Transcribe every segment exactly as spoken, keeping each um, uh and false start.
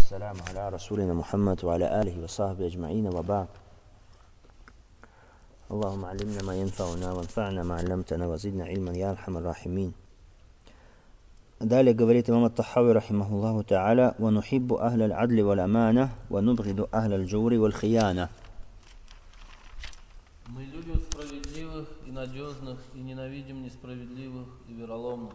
والسلام على رسولنا محمد وعلى آله وصحبه أجمعين وبعد. اللهم علمنا ما ينفعنا وانفعنا ما علمتنا وزدنا علما يا أرحم الراحمين. Далее говорит имам ат-Тахави рахимахуллаху та'аля: «Ва нухиббу ахля аль-адли валь-амана, ва нубгиду ахля аль-джури валь-хияна». Мы любим справедливых и надежных, и ненавидим несправедливых и вероломных.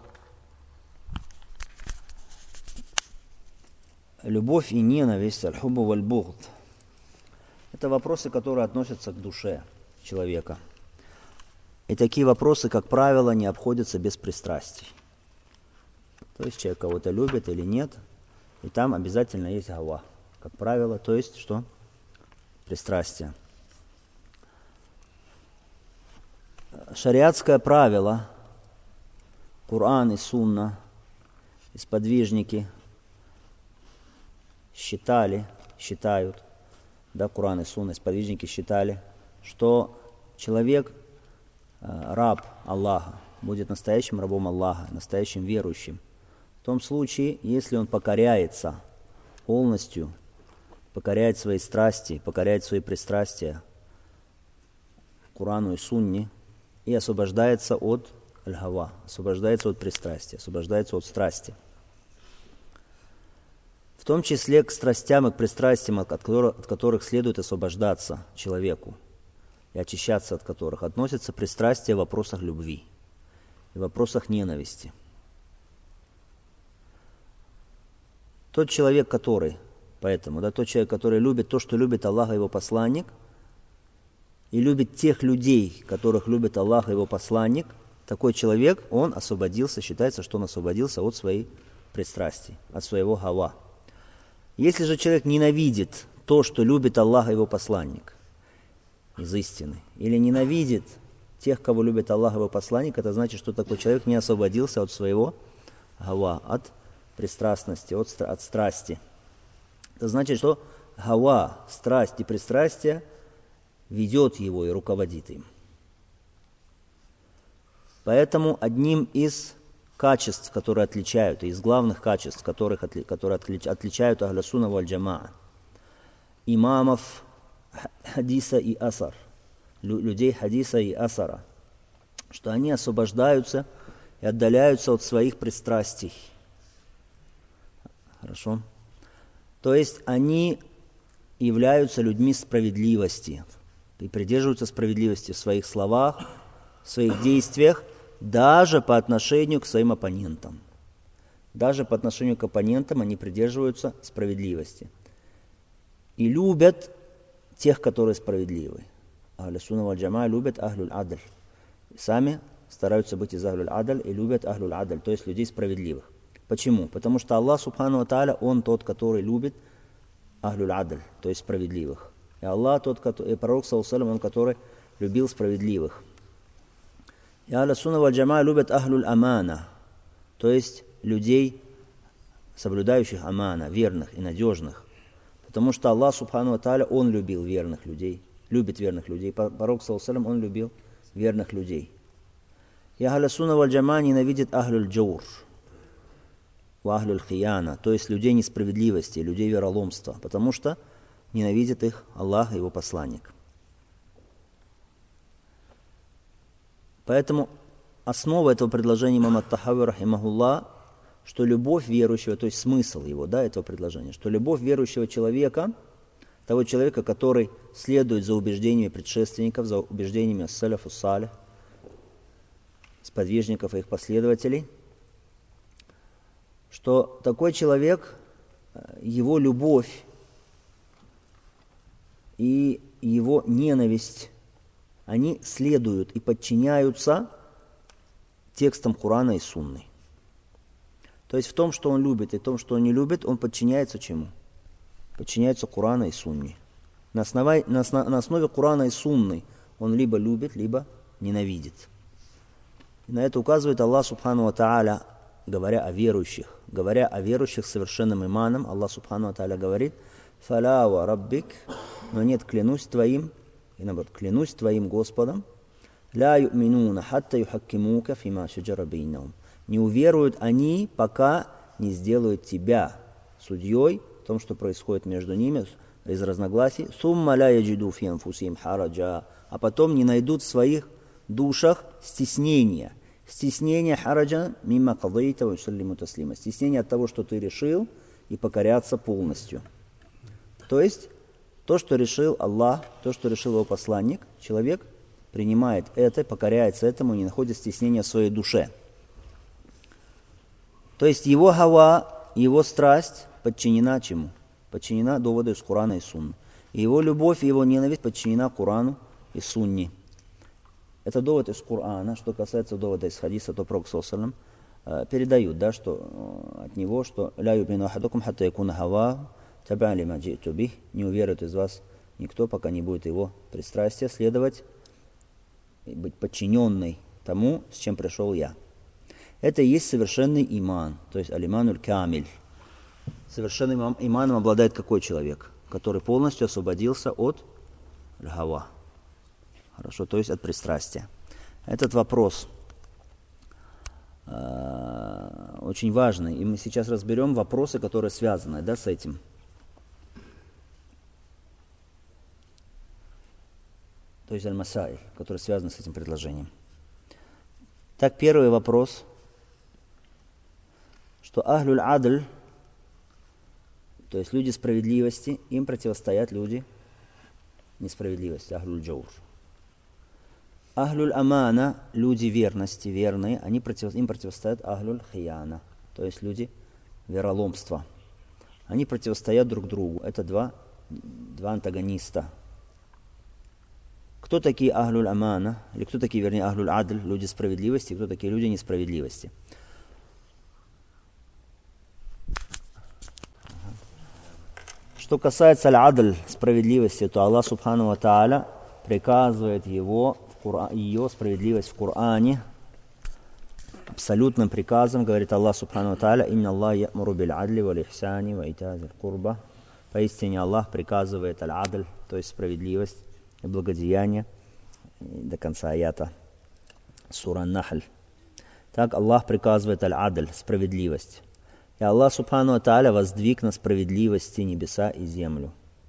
Любовь и ненависть, аль-хуббу валь-бугд, это вопросы, которые относятся к душе человека. И такие вопросы, как правило, не обходятся без пристрастий. То есть человек кого-то любит или нет, и там обязательно есть гава, как правило, то есть что? Пристрастие. Шариатское правило, Коран и Сунна, и сподвижники считали, считают, да, Коран и Сунна, и сподвижники считали, что человек, раб Аллаха, будет настоящим рабом Аллаха, настоящим верующим в том случае, если он покоряется полностью, покоряет свои страсти, покоряет свои пристрастия Корану и Сунне и освобождается от аль-гава, освобождается от пристрастия, освобождается от страсти. В том числе к страстям и к пристрастиям, от которых, от которых следует освобождаться человеку и очищаться от которых, относятся пристрастия в вопросах любви и в вопросах ненависти. Тот человек, который, поэтому, да, тот человек, который любит то, что любит Аллах и Его посланник, и любит тех людей, которых любит Аллах и Его посланник, такой человек, он освободился, считается, что он освободился от своих пристрастий, от своего гава. Если же человек ненавидит то, что любит Аллах и Его посланник из истины, или ненавидит тех, кого любит Аллах и Его посланник, это значит, что такой человек не освободился от своего гава, от пристрастности, от, от страсти. Это значит, что гава, страсть и пристрастие ведет его и руководит им. Поэтому одним из качеств, которые отличают, из главных качеств, которых, которые отличают Ахля Сунна валь Джамаа, имамов хадиса и асар, людей хадиса и асара, что они освобождаются и отдаляются от своих пристрастий. Хорошо? То есть они являются людьми справедливости и придерживаются справедливости в своих словах, в своих действиях, даже по отношению к своим оппонентам. Даже по отношению к оппонентам они придерживаются справедливости. И любят тех, которые справедливы. Ахлю Сунна валь Джамаа любят ахлюль адль. Сами стараются быть из ахлюль адль и любят ахлюль адль, то есть людей справедливых. Почему? Потому что Аллах Субхану ва Тааля, Он тот, который любит ахлюль адль, то есть справедливых. И Аллах тот, который, и пророк саллаллаху алейхи ва саллям, он, который любил справедливых. И Ахлю Сунна валь Джамаа любят ахлюль амана, то есть людей, соблюдающих амана, верных и надежных. Потому что Аллах Субхану ва Тааля, Он любил верных людей, любит верных людей. Пророк саллаллаху алейхи ва саллям, он любил верных людей. И Ахлю Сунна валь Джамаа ненавидит ахлюль джаур, ахлюль хияна, то есть людей несправедливости, людей вероломства, потому что ненавидит их Аллах и Его посланник. Поэтому основа этого предложения имама ат-Тахави рахимахуллах, что любовь верующего, то есть смысл его, да, этого предложения, что любовь верующего человека, того человека, который следует за убеждениями предшественников, за убеждениями ас-саляфу салих, сподвижников и их последователей, что такой человек, его любовь и его ненависть, они следуют и подчиняются текстам Корана и Сунны. То есть в том, что он любит, и в том, что он не любит, он подчиняется чему? Подчиняется Корану и Сунне. На основе, на основе, на основе Корана и Сунны он либо любит, либо ненавидит. И на это указывает Аллах Субхану ва Тааля, говоря о верующих. Говоря о верующих совершенным иманом, Аллах Субхану ва Тааля говорит: «Фаля ва раббик», но нет, клянусь твоим, и наоборот, клянусь твоим Господом, «Ля ю'минуна хатта юхаккимука фима шаджара бейнахум». Не уверуют они, пока не сделают тебя судьей в том, что происходит между ними из разногласий, сумма ля яджиду фи анфусихим хараджа, а потом не найдут в своих душах стеснения. Стеснение хараджа мимма кадайта ва юсаллиму таслима. Стеснение от того, что ты решил, и покоряться полностью. То есть, то, что решил Аллах, то, что решил его посланник, человек принимает это, покоряется этому и не находит стеснения в своей душе. То есть, его хава, его страсть подчинена чему? Подчинена доводу из Корана и Сунны. И его любовь и его ненависть подчинена Корану и Сунне. Это довод из Корана. Что касается довода из хадиса, то Пророк саллаллаху алейхи ва саллям передают, да, что от него, что «Ля юбмину ахадукум хатта якуна хава таб'ан лима джи'ту бих». Не уверует из вас никто, пока не будет его пристрастия следовать и быть подчиненной тому, с чем пришел я. Это и есть совершенный иман, то есть алимануль камиль. Совершенным иманом обладает какой человек? Который полностью освободился от хава. Хорошо, то есть от пристрастия. Этот вопрос э, очень важный, и мы сейчас разберем вопросы, которые связаны, да, с этим. То есть аль-масаиль, которые связаны с этим предложением. Так, первый вопрос, что ахлюль адль, то есть люди справедливости, им противостоят люди несправедливости, ахлюль джаур. Ахлюль амана, люди верности, верные, они против, им противостоят ахлюль хияна, то есть люди вероломства. Они противостоят друг другу. Это два, два антагониста. Кто такие ахлюль амана, или кто такие, вернее, ахлюль адль, люди справедливости, и кто такие люди несправедливости? Что касается аль-адль, справедливости, то Аллах субхану ва тааля приказывает его, ее справедливость в Коране абсолютным приказом, говорит Аллах субхану ва тааля: «Инна Аллах я'муру биль-адли валь-ихсани ва ита'и зил курба». Поистине Аллах приказывает аль-адль, то есть справедливость и благодеяние, до конца аята сура Ан-Нахль. Так Аллах приказывает аль-адль, справедливость. И Аллах субхану ва тааля воздвиг на справедливости небеса и землю.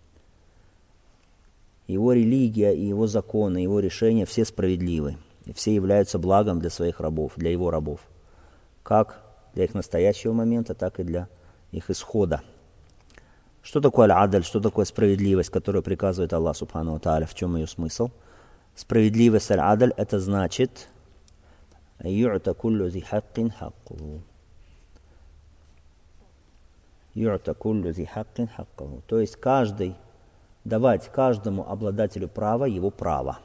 Его религия и его законы, его решения все справедливы. И все являются благом для своих рабов, для его рабов. Как для их настоящего момента, так и для их исхода. Что такое аль-адль, что такое справедливость, которую приказывает Аллах субхану ва тааля, в чем ее смысл? Справедливость аль-адль — это значит ю'та куллю зи хаккин хаккуху. Ю'та куллю зи хаккин хаккуху. То есть каждый, давать каждому обладателю права его право.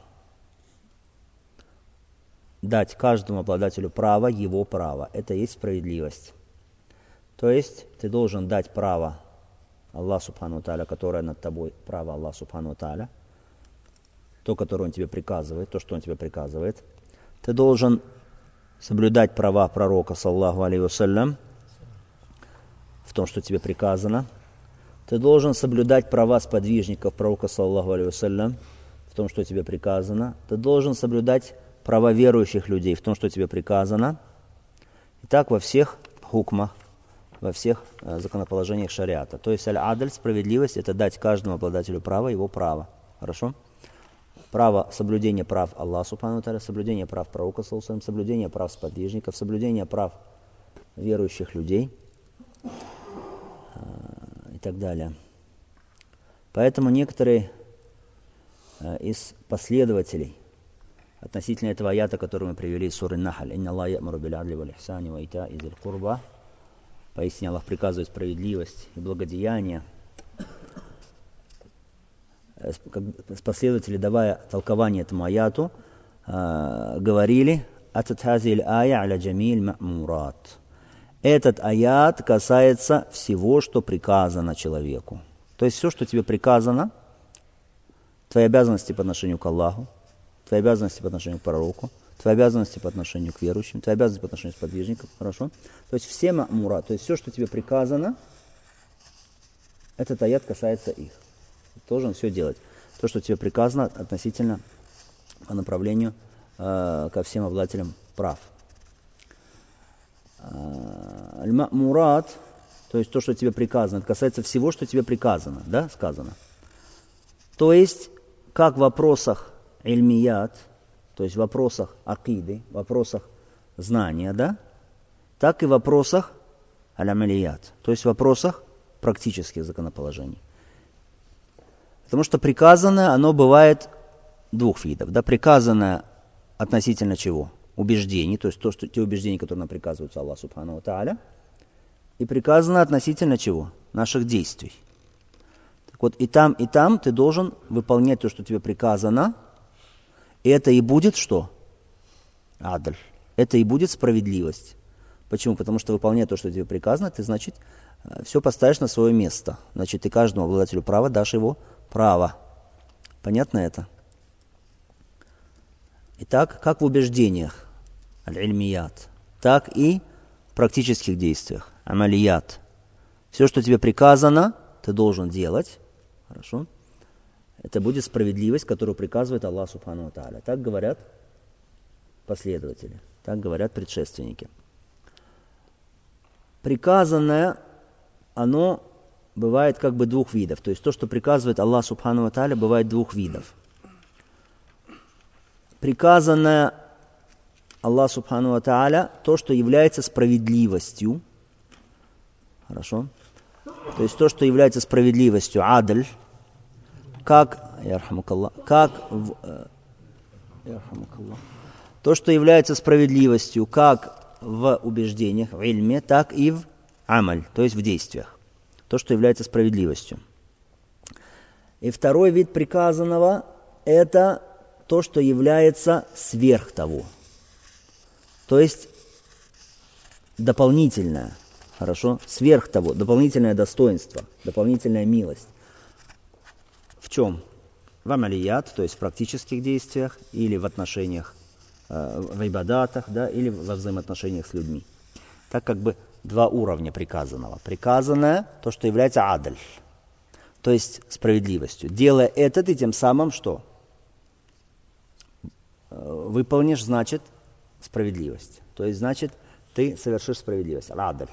Дать каждому обладателю права его право. Это и есть справедливость. То есть ты должен дать право Аллаху субхану ва тааля, которое над тобой, право Аллаха субхану ва тааля, то, которое Он тебе приказывает, то, что Он тебе приказывает. Ты должен соблюдать права пророка, саллаллаху алейхи вассалям, в том, что тебе приказано. Ты должен соблюдать права сподвижников пророка, саллаллаху алейхи вассалям, в том, что тебе приказано. Ты должен соблюдать права верующих людей в том, что тебе приказано. И так во всех хукмах, во всех э, законоположениях шариата. То есть аль-адль, справедливость, это дать каждому обладателю права его право. Хорошо? Право, соблюдение прав Аллаха субхану ва тааля, соблюдение прав пророка, саллаллаху алейхи вассалям, соблюдение прав сподвижников, соблюдение прав верующих людей э, и так далее. Поэтому некоторые э, из последователей относительно этого аята, который мы привели из суры Нахль, «Инна Аллах я'муру биль-адли валь-ихсани ва ита'и зил курба», поистине Аллах приказывает справедливость и благодеяние. Последователи, давая толкование этому аяту, говорили: «Атат хазиль ая аля джамиль ма'мурат». Этот аят касается всего, что приказано человеку. То есть все, что тебе приказано, твои обязанности по отношению к Аллаху, твои обязанности по отношению к пророку, твои обязанности по отношению к верующим, твои обязанности по отношению к сподвижникам, хорошо? То есть все ма'мура, то есть все, что тебе приказано, этот аят касается их. Ты должен все делать. То, что тебе приказано относительно по направлению э, ко всем обладателям прав. Аль-ма'мурат, То есть то, что тебе приказано, это касается всего, что тебе приказано, да, сказано. То есть, как в вопросах ильмият, то есть в вопросах акиды, в вопросах знания, да, так и в вопросах аль-амалият, то есть в вопросах практических законоположений. Потому что приказанное, оно бывает двух видов. Да, приказанное относительно чего? Убеждений, то есть то, что, те убеждения, которые нам приказываются Аллах Субхану ва Тааля, и приказано относительно чего? Наших действий. Так вот, и там, и там ты должен выполнять то, что тебе приказано, и это и будет что? Адль. Это и будет справедливость. Почему? Потому что выполняя то, что тебе приказано, ты, значит, все поставишь на свое место. Значит, ты каждому обладателю права дашь его право. Понятно это? Итак, как в убеждениях, аль-ильмият, так и в практических действиях, амалият. Все, что тебе приказано, ты должен делать. Хорошо? Это будет справедливость, которую приказывает Аллах Субхану ва Тааля. Так говорят последователи, так говорят предшественники. Приказанное, оно бывает как бы двух видов. То есть то, что приказывает Аллах Субхану ва Тааля, бывает двух видов. Приказанное Аллах Субхану ва Тааля, то, что является справедливостью. Хорошо? То есть то, что является справедливостью, адль, как, как в, то, что является справедливостью, как в убеждениях, в ильме, так и в амаль, то есть в действиях. То, что является справедливостью. И второй вид приказанного – это то, что является сверх того. То есть дополнительное, хорошо, сверх того, дополнительное достоинство, дополнительная милость. В чем? В амалият, то есть в практических действиях, или в отношениях, э, в ибадатах, да, или во взаимоотношениях с людьми. Так как бы два уровня приказанного. Приказанное, то, что является адль, то есть справедливостью. Делая это, ты тем самым что? Выполнишь, значит, справедливость. То есть, значит, ты совершишь справедливость. Адль.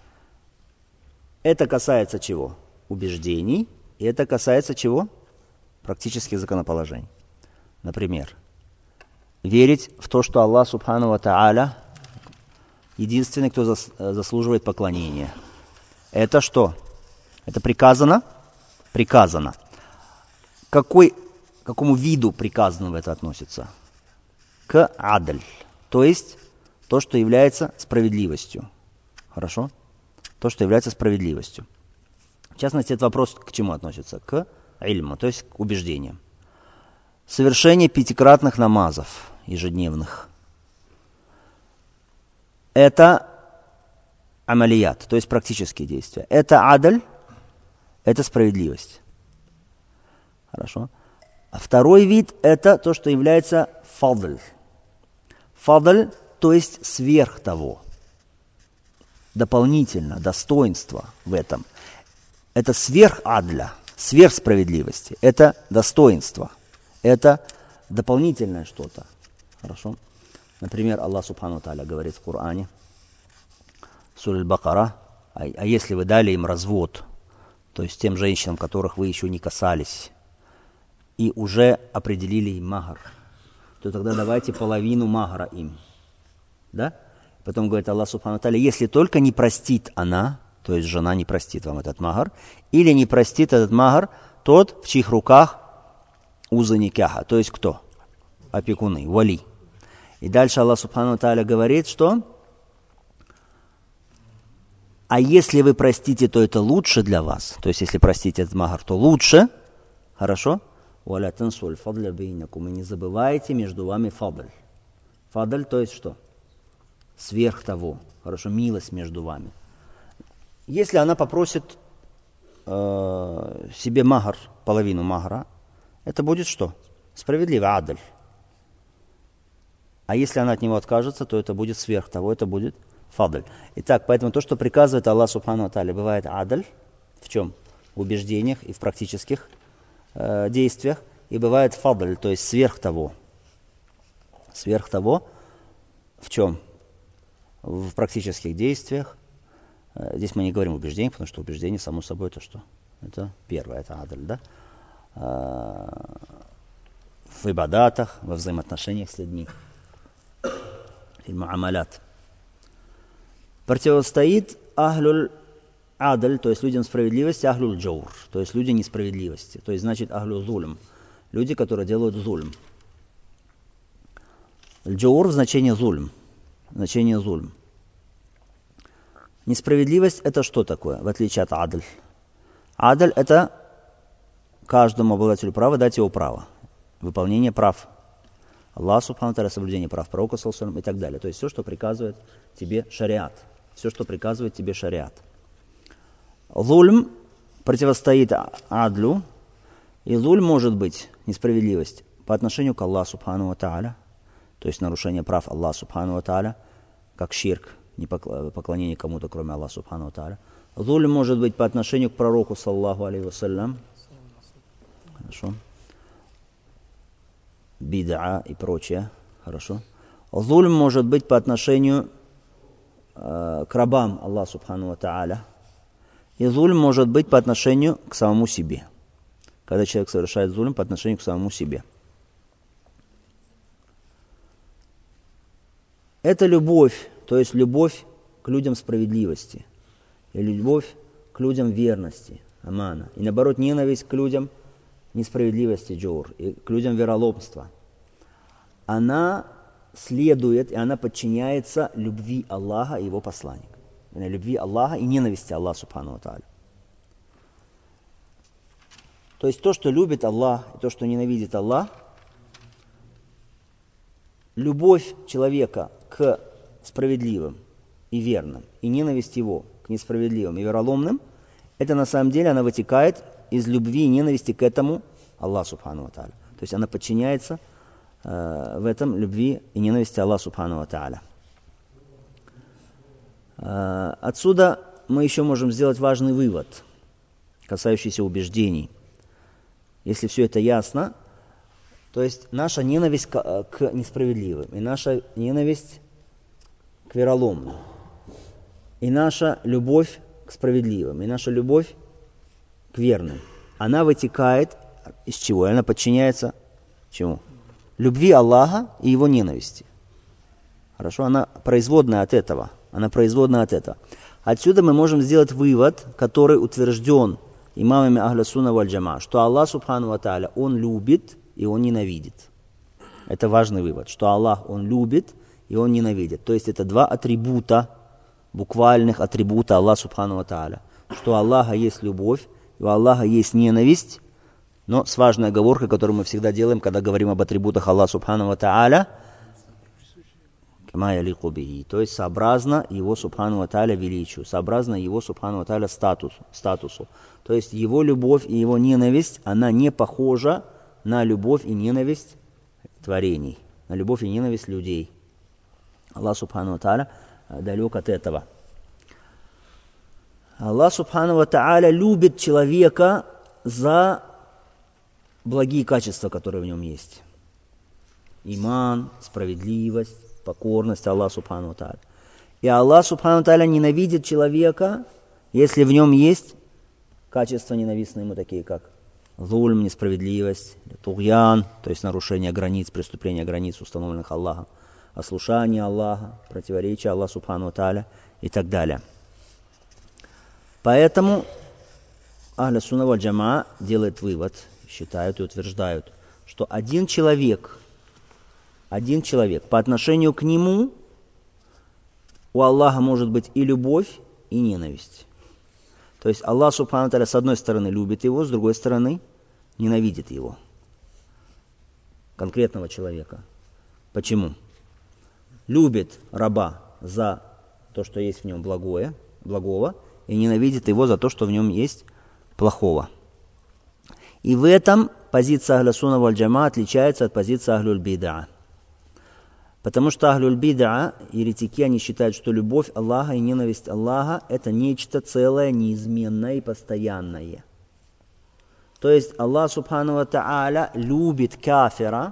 Это касается чего? Убеждений. И это касается чего? Практических законоположений. Например, верить в то, что Аллах Субхану ва Тааля единственный, кто зас, заслуживает поклонения. Это что? Это приказано? Приказано. Какой, к какому виду приказанного это относится? К адль. То есть то, что является справедливостью. Хорошо? То, что является справедливостью. В частности, этот вопрос к чему относится? К ильму, то есть к убеждениям. Совершение пятикратных намазов ежедневных. Это амалият, то есть практические действия. Это адль, это справедливость. Хорошо. А второй вид – это то, что является фадль. Фадль, то есть сверх того. Дополнительно, достоинство в этом. Это сверх адля, сверх справедливости. Это достоинство. Это дополнительное что-то. Хорошо. Например, Аллах Субхану Тааля говорит в Коране, Сура Аль-Бакара, а, а если вы дали им развод, то есть тем женщинам, которых вы еще не касались, и уже определили им махар, то тогда давайте половину махара им. Да? Потом говорит Аллах Субхану Тааля, если только не простит она, то есть жена не простит вам этот махар, или не простит этот махар тот, в чьих руках уза никаха, то есть кто? Опекуны, вали. И дальше Аллах Субхану Тааля говорит, что а если вы простите, то это лучше для вас. То есть, если простите этот махар, то лучше. Хорошо? وَلَا تَنْسُوا الْفَضْلَ بَيْنَكُمْ. И не забывайте между вами фадль. Фадль, то есть что? Сверх того. Хорошо? Милость между вами. Если она попросит э, себе махар, половину махара, это будет что? Справедливо, адль. А если она от него откажется, то это будет сверх того, это будет фадль. Итак, поэтому то, что приказывает Аллах Субхану ва Тааля, бывает адль. В чем? В убеждениях и в практических э, действиях. И бывает фадль, то есть сверх того. Сверх того, в чем? В практических действиях, Здесь мы не говорим убеждение, потому что убеждение, само собой, то что? Это первое, это адль, да? В ибадатах, во взаимоотношениях с людьми. Фильм-амалят. Противостоит ахлюль адль, то есть людям справедливости, ахлюль джаур, то есть люди несправедливости. То есть значит ахлюль зулм, люди, которые делают зульм. Джаур в значении зульм. Значение зульм. Несправедливость это что такое, в отличие от адль? Адль это каждому обладателю права дать его право. Выполнение прав. Аллах субхану ва тааля, соблюдение прав пророка саллаллаху алейхи ва саллям и так далее. То есть все, что приказывает тебе шариат. Все, что приказывает тебе шариат. Зульм противостоит адлю. И зульм может быть несправедливость по отношению к Аллаху субхану ва тааля. То есть нарушение прав Аллаха субхану ва тааля, как ширк, не поклонение кому-то, кроме Аллаха субхану ва тааля. Зульм может быть по отношению к пророку саллаллаху алейхи ва саллям. Хорошо. Бид'a и прочее. Хорошо. Зульм может быть по отношению э, к рабам Аллаха субхану ва тааля. И зульм может быть по отношению к самому себе. Когда человек совершает зульм по отношению к самому себе. Это любовь, то есть любовь к людям справедливости. И любовь к людям верности, амана. И наоборот, ненависть к людям несправедливости, джур, и к людям вероломства. Она следует, и она подчиняется любви Аллаха и Его посланника. Любви Аллаха и ненависти Аллаха субхану ва тааля. То есть то, что любит Аллах, и то, что ненавидит Аллах, любовь человека к справедливым и верным, и ненависть его к несправедливым и вероломным, это на самом деле она вытекает из любви и ненависти к этому Аллаху субхану ва тааля. То есть она подчиняется э, в этом любви и ненависти Аллаху субхану ва тааля. Э, отсюда мы еще можем сделать важный вывод, касающийся убеждений. Если все это ясно, то есть наша ненависть к, к несправедливым, и наша ненависть к вероломным, и наша любовь к справедливым, и наша любовь к верным, она вытекает из чего? Она подчиняется чему? Любви Аллаха и Его ненависти. Хорошо? Она производная от этого. Она производная от этого. Отсюда мы можем сделать вывод, который утвержден имамами Ахля Сунна валь Джама, что Аллах субхану ва тааля, Он любит и Он ненавидит. Это важный вывод, что Аллах Он любит и Он ненавидит. То есть это два атрибута, буквальных атрибута Аллаха субхану ва тааля. Что у Аллаха есть любовь, и у Аллаха есть ненависть, но с важной оговоркой, которую мы всегда делаем, когда говорим об атрибутах Аллаха субхану ва тааля, то есть сообразно Его субхану ва тааля величию, сообразно Его субхану ва тааля статусу, статусу. То есть Его любовь и Его ненависть, она не похожа на любовь и ненависть творений, на любовь и ненависть людей. Аллах субхану ва тааля далек от этого. Аллах субхану ва тааля любит человека за благие качества, которые в нем есть. Иман, справедливость, покорность Аллаху субхану ва тааля. И Аллах субхану ва тааля ненавидит человека, если в нем есть качества ненавистные ему, такие как зульм, несправедливость, тугьян, то есть нарушение границ, преступление границ, установленных Аллахом, ослушание Аллаха, противоречие Аллаху субхану ва тааля и так далее. Поэтому Ахля Сунна валь Джамаа делает вывод, считают и утверждают, что один человек, один человек, по отношению к нему у Аллаха может быть и любовь, и ненависть. То есть Аллах субхану ва тааля с одной стороны любит его, с другой стороны ненавидит его. Конкретного человека. Почему? Любит раба за то, что есть в нем благое, благого, и ненавидит его за то, что в нем есть плохого. И в этом позиция Ахля Сунна валь Джамаа отличается от позиции Ахлюль Бид'a. Потому что Ахлюль Бид'a, еретики, они считают, что любовь Аллаха и ненависть Аллаха – это нечто целое, неизменное и постоянное. То есть Аллах субхану ва тааля любит кафира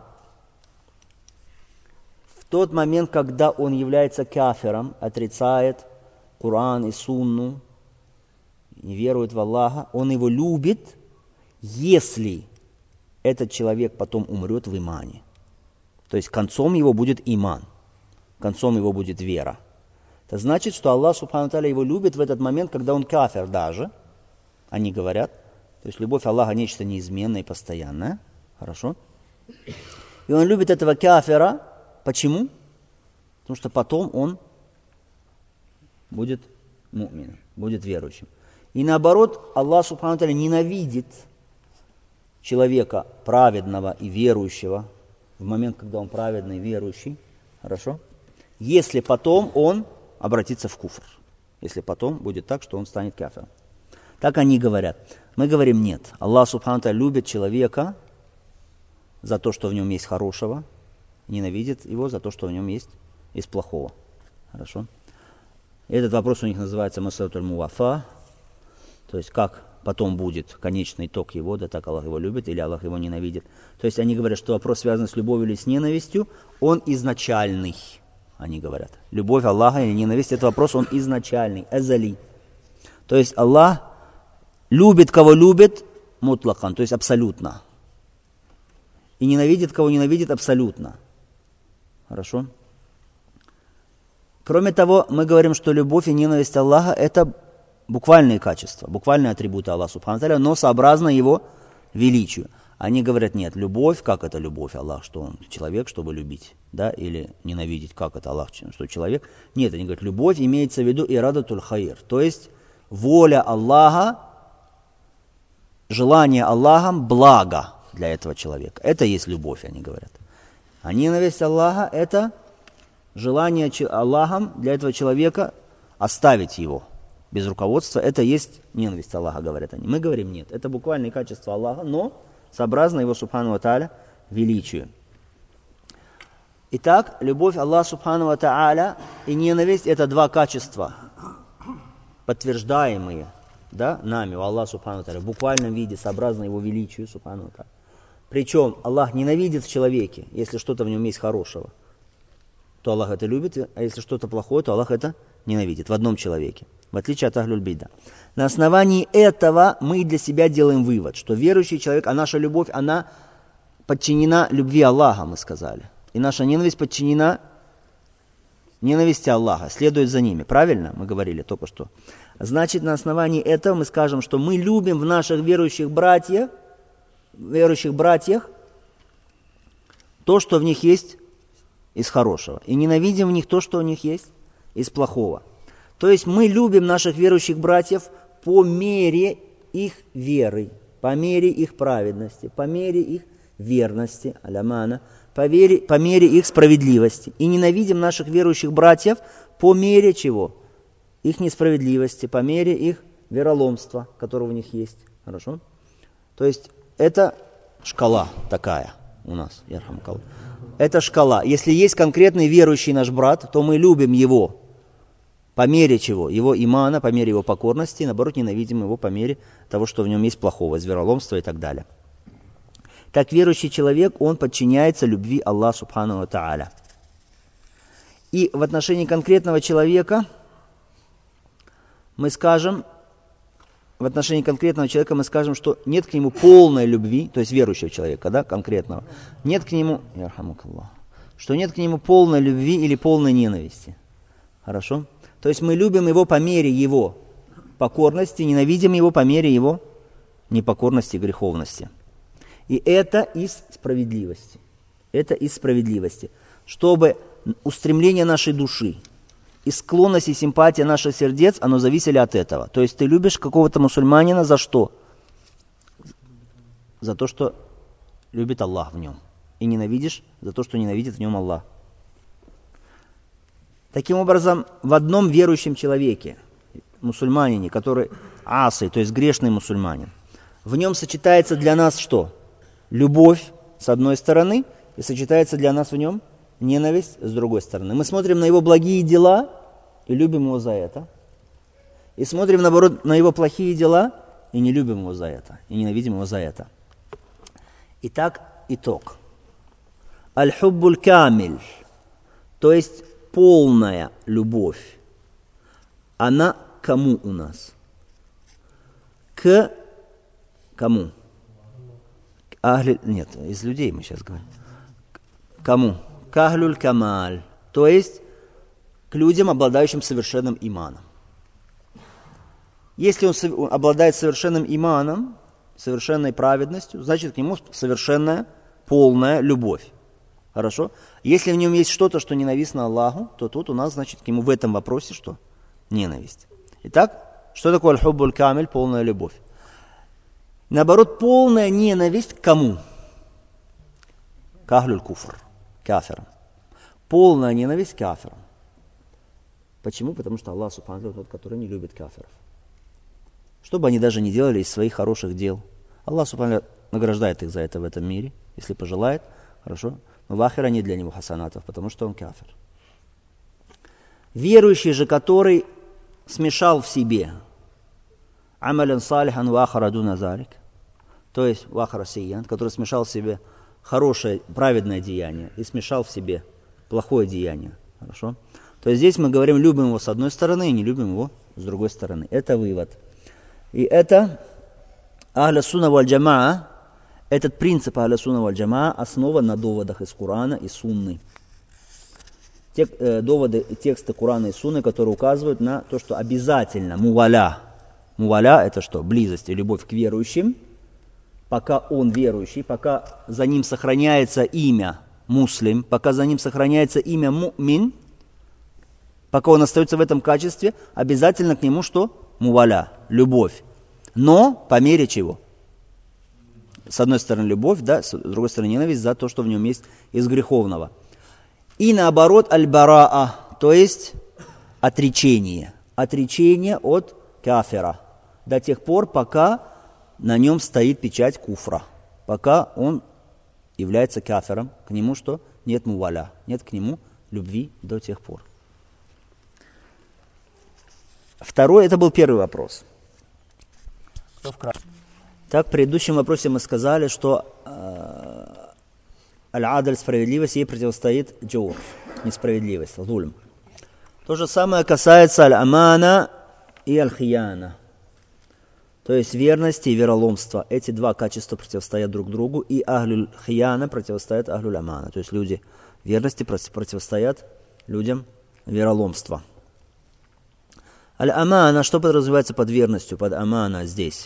в тот момент, когда он является кафиром, отрицает Коран и Сунну, не верует в Аллаха, он его любит, если этот человек потом умрет в имане. То есть концом его будет иман, концом его будет вера. Это значит, что Аллах Субхану Тааля его любит в этот момент, когда он кафир даже, они говорят. То есть любовь Аллаха нечто неизменное и постоянное. Хорошо? И он любит этого кафира. Почему? Потому что потом он будет му'мином, будет верующим. И наоборот, Аллах Субхану Тааля ненавидит человека праведного и верующего в момент, когда он праведный и верующий. Хорошо? Если потом он обратится в куфр. Если потом будет так, что он станет кафиром. Так они говорят. Мы говорим нет. Аллах Субхану Тааля любит человека за то, что в нем есть хорошего, ненавидит его за то, что в нем есть из плохого. Хорошо? Этот вопрос у них называется масалатуль муафа, то есть как потом будет конечный итог его, да так Аллах его любит или Аллах его ненавидит. То есть они говорят, что вопрос, связанный с любовью или с ненавистью, он изначальный, они говорят. Любовь Аллаха или ненависть, это вопрос, он изначальный, азали. То есть Аллах любит, кого любит, мутлакан, то есть абсолютно. И ненавидит, кого ненавидит, абсолютно. Хорошо? Кроме того, мы говорим, что любовь и ненависть Аллаха – это буквальные качества, буквальные атрибуты Аллаха Субхану Тааля, но сообразно его величию. Они говорят, нет, любовь, как это любовь Аллах, что он человек, чтобы любить, да, или ненавидеть, как это Аллах, что человек. Нет, они говорят, любовь имеется в виду ирадатуль хайр, то есть воля Аллаха, желание Аллахом блага для этого человека. Это есть любовь, они говорят. А ненависть Аллаха – это желание Аллахом для этого человека оставить его без руководства. Это есть ненависть Аллаха, говорят они. Мы говорим нет. Это буквальные качества Аллаха, но сообразно его Субхану ва Тааля величию. Итак, любовь Аллаха Субхану ва Тааля и ненависть – это два качества, подтверждаемые, да, нами, у Аллаха Субхану ва Тааля, в буквальном виде, сообразно его величию Субхану ва Тааля. Причем Аллах ненавидит в человеке, если что-то в нем есть хорошего, то Аллах это любит, а если что-то плохое, то Аллах это ненавидит в одном человеке, в отличие от ахлюль бида. На основании этого мы для себя делаем вывод, что верующий человек, а наша любовь, она подчинена любви Аллаха, мы сказали. И наша ненависть подчинена ненависти Аллаха, следует за ними. Правильно? Мы говорили только что. Значит, на основании этого мы скажем, что мы любим в наших верующих братьях, верующих братьях то, что в них есть из хорошего. И ненавидим в них то, что у них есть из плохого. То есть мы любим наших верующих братьев по мере их веры, по мере их праведности, по мере их верности, алямана, по мере, по мере их справедливости. И ненавидим наших верующих братьев по мере чего? Их несправедливости, по мере их вероломства, которое у них есть. Хорошо? То есть это шкала такая у нас. Это шкала. Если есть конкретный верующий наш брат, то мы любим его по мере чего? Его имана, по мере его покорности, и наоборот ненавидим его по мере того, что в нем есть плохого, из вероломства и так далее. Так верующий человек, он подчиняется любви Аллаха Субхану ва Тааля. И в отношении конкретного человека мы скажем, в отношении конкретного человека мы скажем, что нет к нему полной любви, то есть верующего человека, да, конкретного, нет к нему, что нет к нему полной любви или полной ненависти. Хорошо? То есть мы любим его по мере его покорности, ненавидим его по мере его непокорности и греховности. И это из справедливости. Это из справедливости. Чтобы устремление нашей души и склонность и симпатия наших сердец, оно зависели от этого. То есть ты любишь какого-то мусульманина за что? За то, что любит Аллах в нем. И ненавидишь за то, что ненавидит в нем Аллах. Таким образом, в одном верующем человеке, мусульманине, который асы, то есть грешный мусульманин, в нем сочетается для нас что? Любовь с одной стороны, и сочетается для нас в нем ненависть с другой стороны. Мы смотрим на его благие дела и любим его за это. И смотрим, наоборот, на его плохие дела и не любим его за это. И ненавидим его за это. Итак, итог. Аль-хуббуль камиль, то есть полная любовь. Она кому у нас? К кому? Ахли... Нет, из людей мы сейчас говорим. Кому? К ахлюль камаль. То есть к людям, обладающим совершенным иманом. Если он обладает совершенным иманом, совершенной праведностью, значит к нему совершенная, полная любовь. Хорошо? Если в нем есть что-то, что ненавистно Аллаху, то тут у нас, значит, к нему в этом вопросе что? Ненависть. Итак, что такое аль-хуббуль камиль, полная любовь? Наоборот, полная ненависть к кому? К ахлюль куфр, кафирам. Полная ненависть к кафирам. Почему? Потому что Аллах субхану ва тааля тот, который не любит кафиров. Что бы они даже не делали из своих хороших дел. Аллах субхану ва тааля награждает их за это в этом мире, если пожелает. Хорошо? Но в ахире нет для него хасанатов, потому что он кафир. Верующий же, который смешал в себе амалян салихан ва ахара дуна залик, то есть ва ахара сиян, который смешал в себе хорошее, праведное деяние и смешал в себе плохое деяние. Хорошо? То есть здесь мы говорим, любим его с одной стороны и не любим его с другой стороны. Это вывод. И это ахля сунна валь джамаа, этот принцип ахля сунна валь джамаа основан на доводах из Корана и Сунны. Те, э, доводы, тексты Корана и Сунны, которые указывают на то, что обязательно муваля. Муваля это что? Близость и любовь к верующим. Пока он верующий, пока за ним сохраняется имя муслим, пока за ним сохраняется имя му'мин, пока он остается в этом качестве, обязательно к нему что? Муваля, любовь. Но по мере чего? С одной стороны любовь, да, с другой стороны ненависть за то, что в нем есть из греховного. И наоборот аль-бараа, то есть отречение. Отречение от кафира. До тех пор, пока на нем стоит печать куфра. Пока он является кафиром, к нему что? Нет муваля, нет к нему любви до тех пор. Второй, это был первый вопрос. Так, в предыдущем вопросе мы сказали, что э, аль-адаль, справедливость, ей противостоит джаур, несправедливость, зульм. То же самое касается аль-амана и аль-хияна. То есть верность и вероломство. Эти два качества противостоят друг другу, и ахлюль хияна противостоят ахлюль амана. То есть люди верности противостоят людям вероломства. Аль-амана, что подразумевается под верностью, под амана здесь?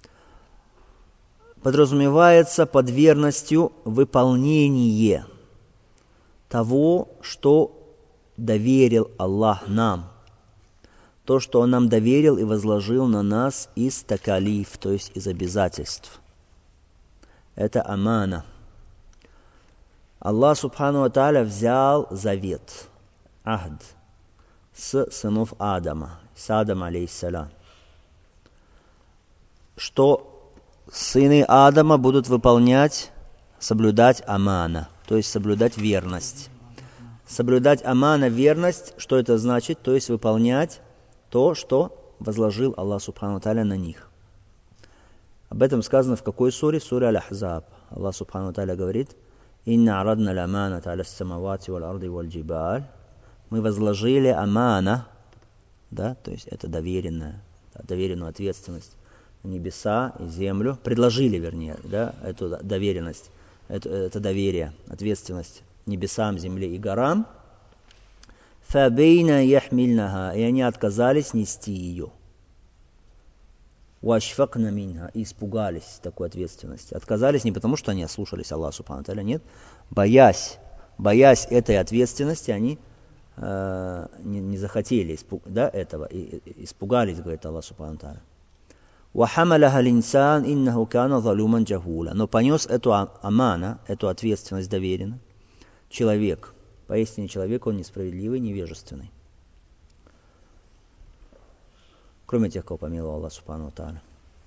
Подразумевается под верностью выполнение того, что доверил Аллах нам. То, что Он нам доверил и возложил на нас из такалиф, то есть из обязательств. Это амана. Аллах субхану ва тааля взял завет, ахд, с сынов Адама, с Адама алейхиссалям, что сыны Адама будут выполнять, соблюдать амана, то есть соблюдать верность. Соблюдать амана, верность, что это значит? То есть выполнять то, что возложил Аллах субхану ва тааля на них. Об этом сказано в какой суре? В суре Аль-Ахзаб. Аллах субхану ва тааля говорит: «Инна арадна ля-аманата аля ас-самавати валь-арди валь-джибаль». Мы возложили амана, да, то есть это доверенная, да, доверенную ответственность на небеса и землю. Предложили, вернее, да, эту доверенность, это, это доверие, ответственность небесам, земле и горам. «Фабейна яхмильнаха», и они отказались нести ее. «Уашфакна минха», и испугались такой ответственности. Отказались не потому, что они ослушались Аллаха субхану ва тааля, нет. Боясь, боясь этой ответственности, они э, не, не захотели испуг, да, этого, и, и, испугались, говорит Аллах субхану ва тааля. «Вахамаляха линсан иннаху кана залуман джахула». Но понес эту амана, эту ответственность доверенно человек. Поистине человек, он несправедливый, невежественный. Кроме тех, кого помиловал Аллах субхану ва тааля.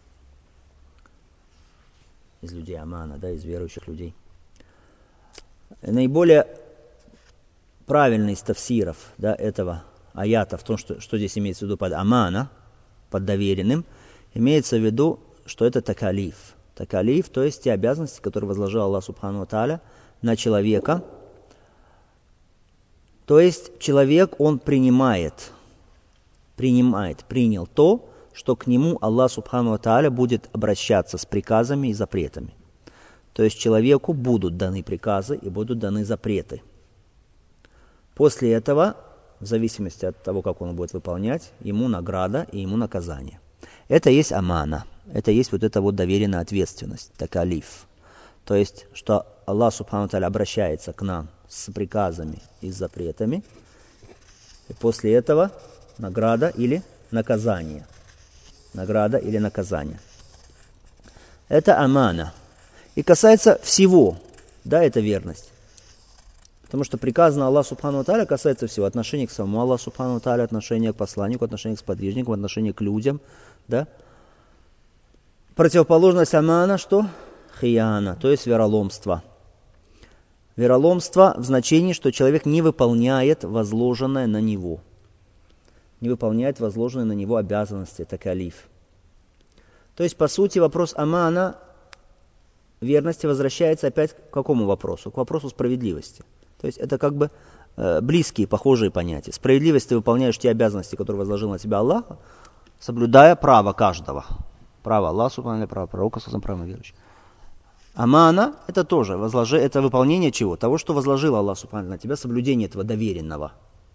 Из людей амана, да, из верующих людей. Наиболее правильный из тафсиров, да, этого аята в том, что, что здесь имеется в виду под амана, под доверенным, имеется в виду, что это такалиф. Такалиф, то есть те обязанности, которые возложил Аллах субхану ва тааля на человека. То есть человек, он принимает, принимает, принял то, что к нему Аллах Субхану ва Тааля будет обращаться с приказами и запретами. То есть человеку будут даны приказы и будут даны запреты. После этого, в зависимости от того, как он будет выполнять, ему награда и ему наказание. Это есть амана, это есть вот эта вот доверенная ответственность, такалиф. То есть, что Аллах Субхану ва Тааля обращается к нам с приказами и с запретами, и после этого награда или наказание. Награда или наказание. Это амана. И касается всего, да, это верность. Потому что приказано Аллах Субхану ва Тааля касается всего. Отношение к самому Аллаху Субхану ва Тааля, отношение к посланнику, отношение к сподвижнику, отношение к людям. Да? Противоположность амана, что? Хияна, то есть вероломство. Вероломство в значении, что человек не выполняет возложенное на него. Не выполняет возложенные на него обязанности, такалиф. То есть, по сути, вопрос амана, верности, возвращается опять к какому вопросу? К вопросу справедливости. То есть это как бы э, близкие, похожие понятия. Справедливость, ты выполняешь те обязанности, которые возложил на тебя Аллах, соблюдая право каждого. Право Аллаха, субхану, право пророка, право верующих. Амана – это тоже возложи, это выполнение чего? Того, что возложил Аллах субхану на тебя, соблюдение этого доверенного.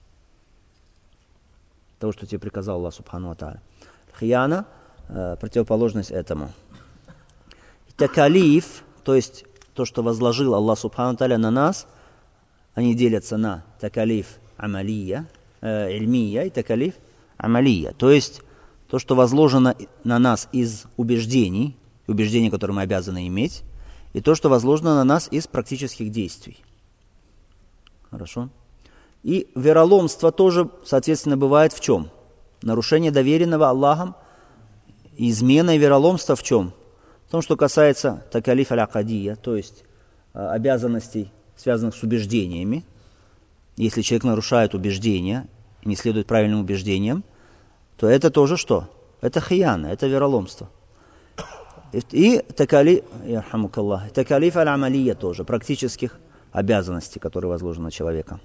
Того, что тебе приказал Аллах субхану ва тааля. Хияна э, – противоположность этому. Такалиф, то есть то, что возложил Аллах субхану ва тааля на нас, они делятся на такалиф амалия, э, ильмия и такалиф амалия. То есть то, что возложено на нас из убеждений, убеждений, которые мы обязаны иметь, и то, что возложено на нас из практических действий. Хорошо? И вероломство тоже, соответственно, бывает в чем? Нарушение доверенного Аллахом, измена и вероломство в чем? В том, что касается такалиф аль-акадия, то есть обязанностей, связанных с убеждениями. Если человек нарушает убеждения, не следует правильным убеждениям, то это тоже что? Это хияна, это вероломство. И такалиф, такалиф аль-амалия тоже, практических обязанностей, которые возложены на человека.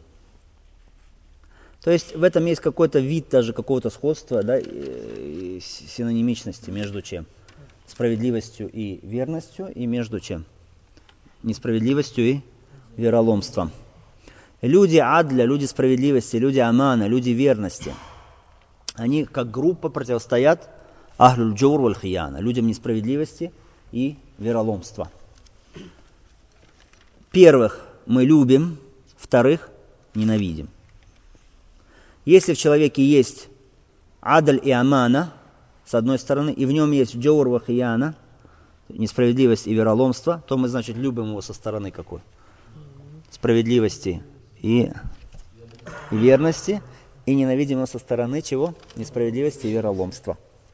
То есть в этом есть какой-то вид даже какого-то сходства, да, синонимичности между чем? Справедливостью и верностью, и между чем? Несправедливостью и вероломством. Люди адля, люди справедливости, люди амана, люди верности, они как группа противостоят ахлюль джур валь хияна, людям несправедливости и вероломства. Первых мы любим, вторых ненавидим. Если в человеке есть адль и амана, с одной стороны, и в нем есть джаур ва хияна, несправедливость и вероломство, то мы, значит, любим его со стороны какой? Справедливости и, и верности, и ненавидим его со стороны чего? Несправедливости и вероломства.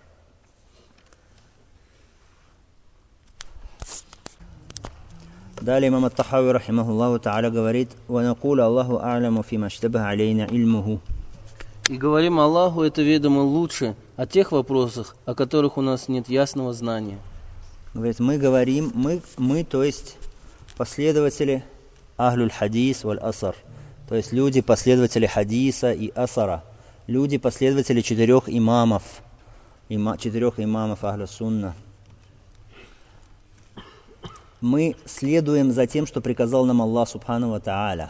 Далее имам ат-Тахави рахимахуллаху та'аля говорит: «Ва накулу Аллаху а'ламу фима штабаха алейна ильмуху». И говорим Аллаху, это ведомо лучше о тех вопросах, о которых у нас нет ясного знания. Говорит, мы говорим, мы, мы, то есть последователи ахлюль хадис валь асар, то есть люди, последователи хадиса и асара, люди, последователи четырех имамов, има, четырех имамов ахлю сунна. Мы следуем за тем, что приказал нам Аллах субхану ва тааля.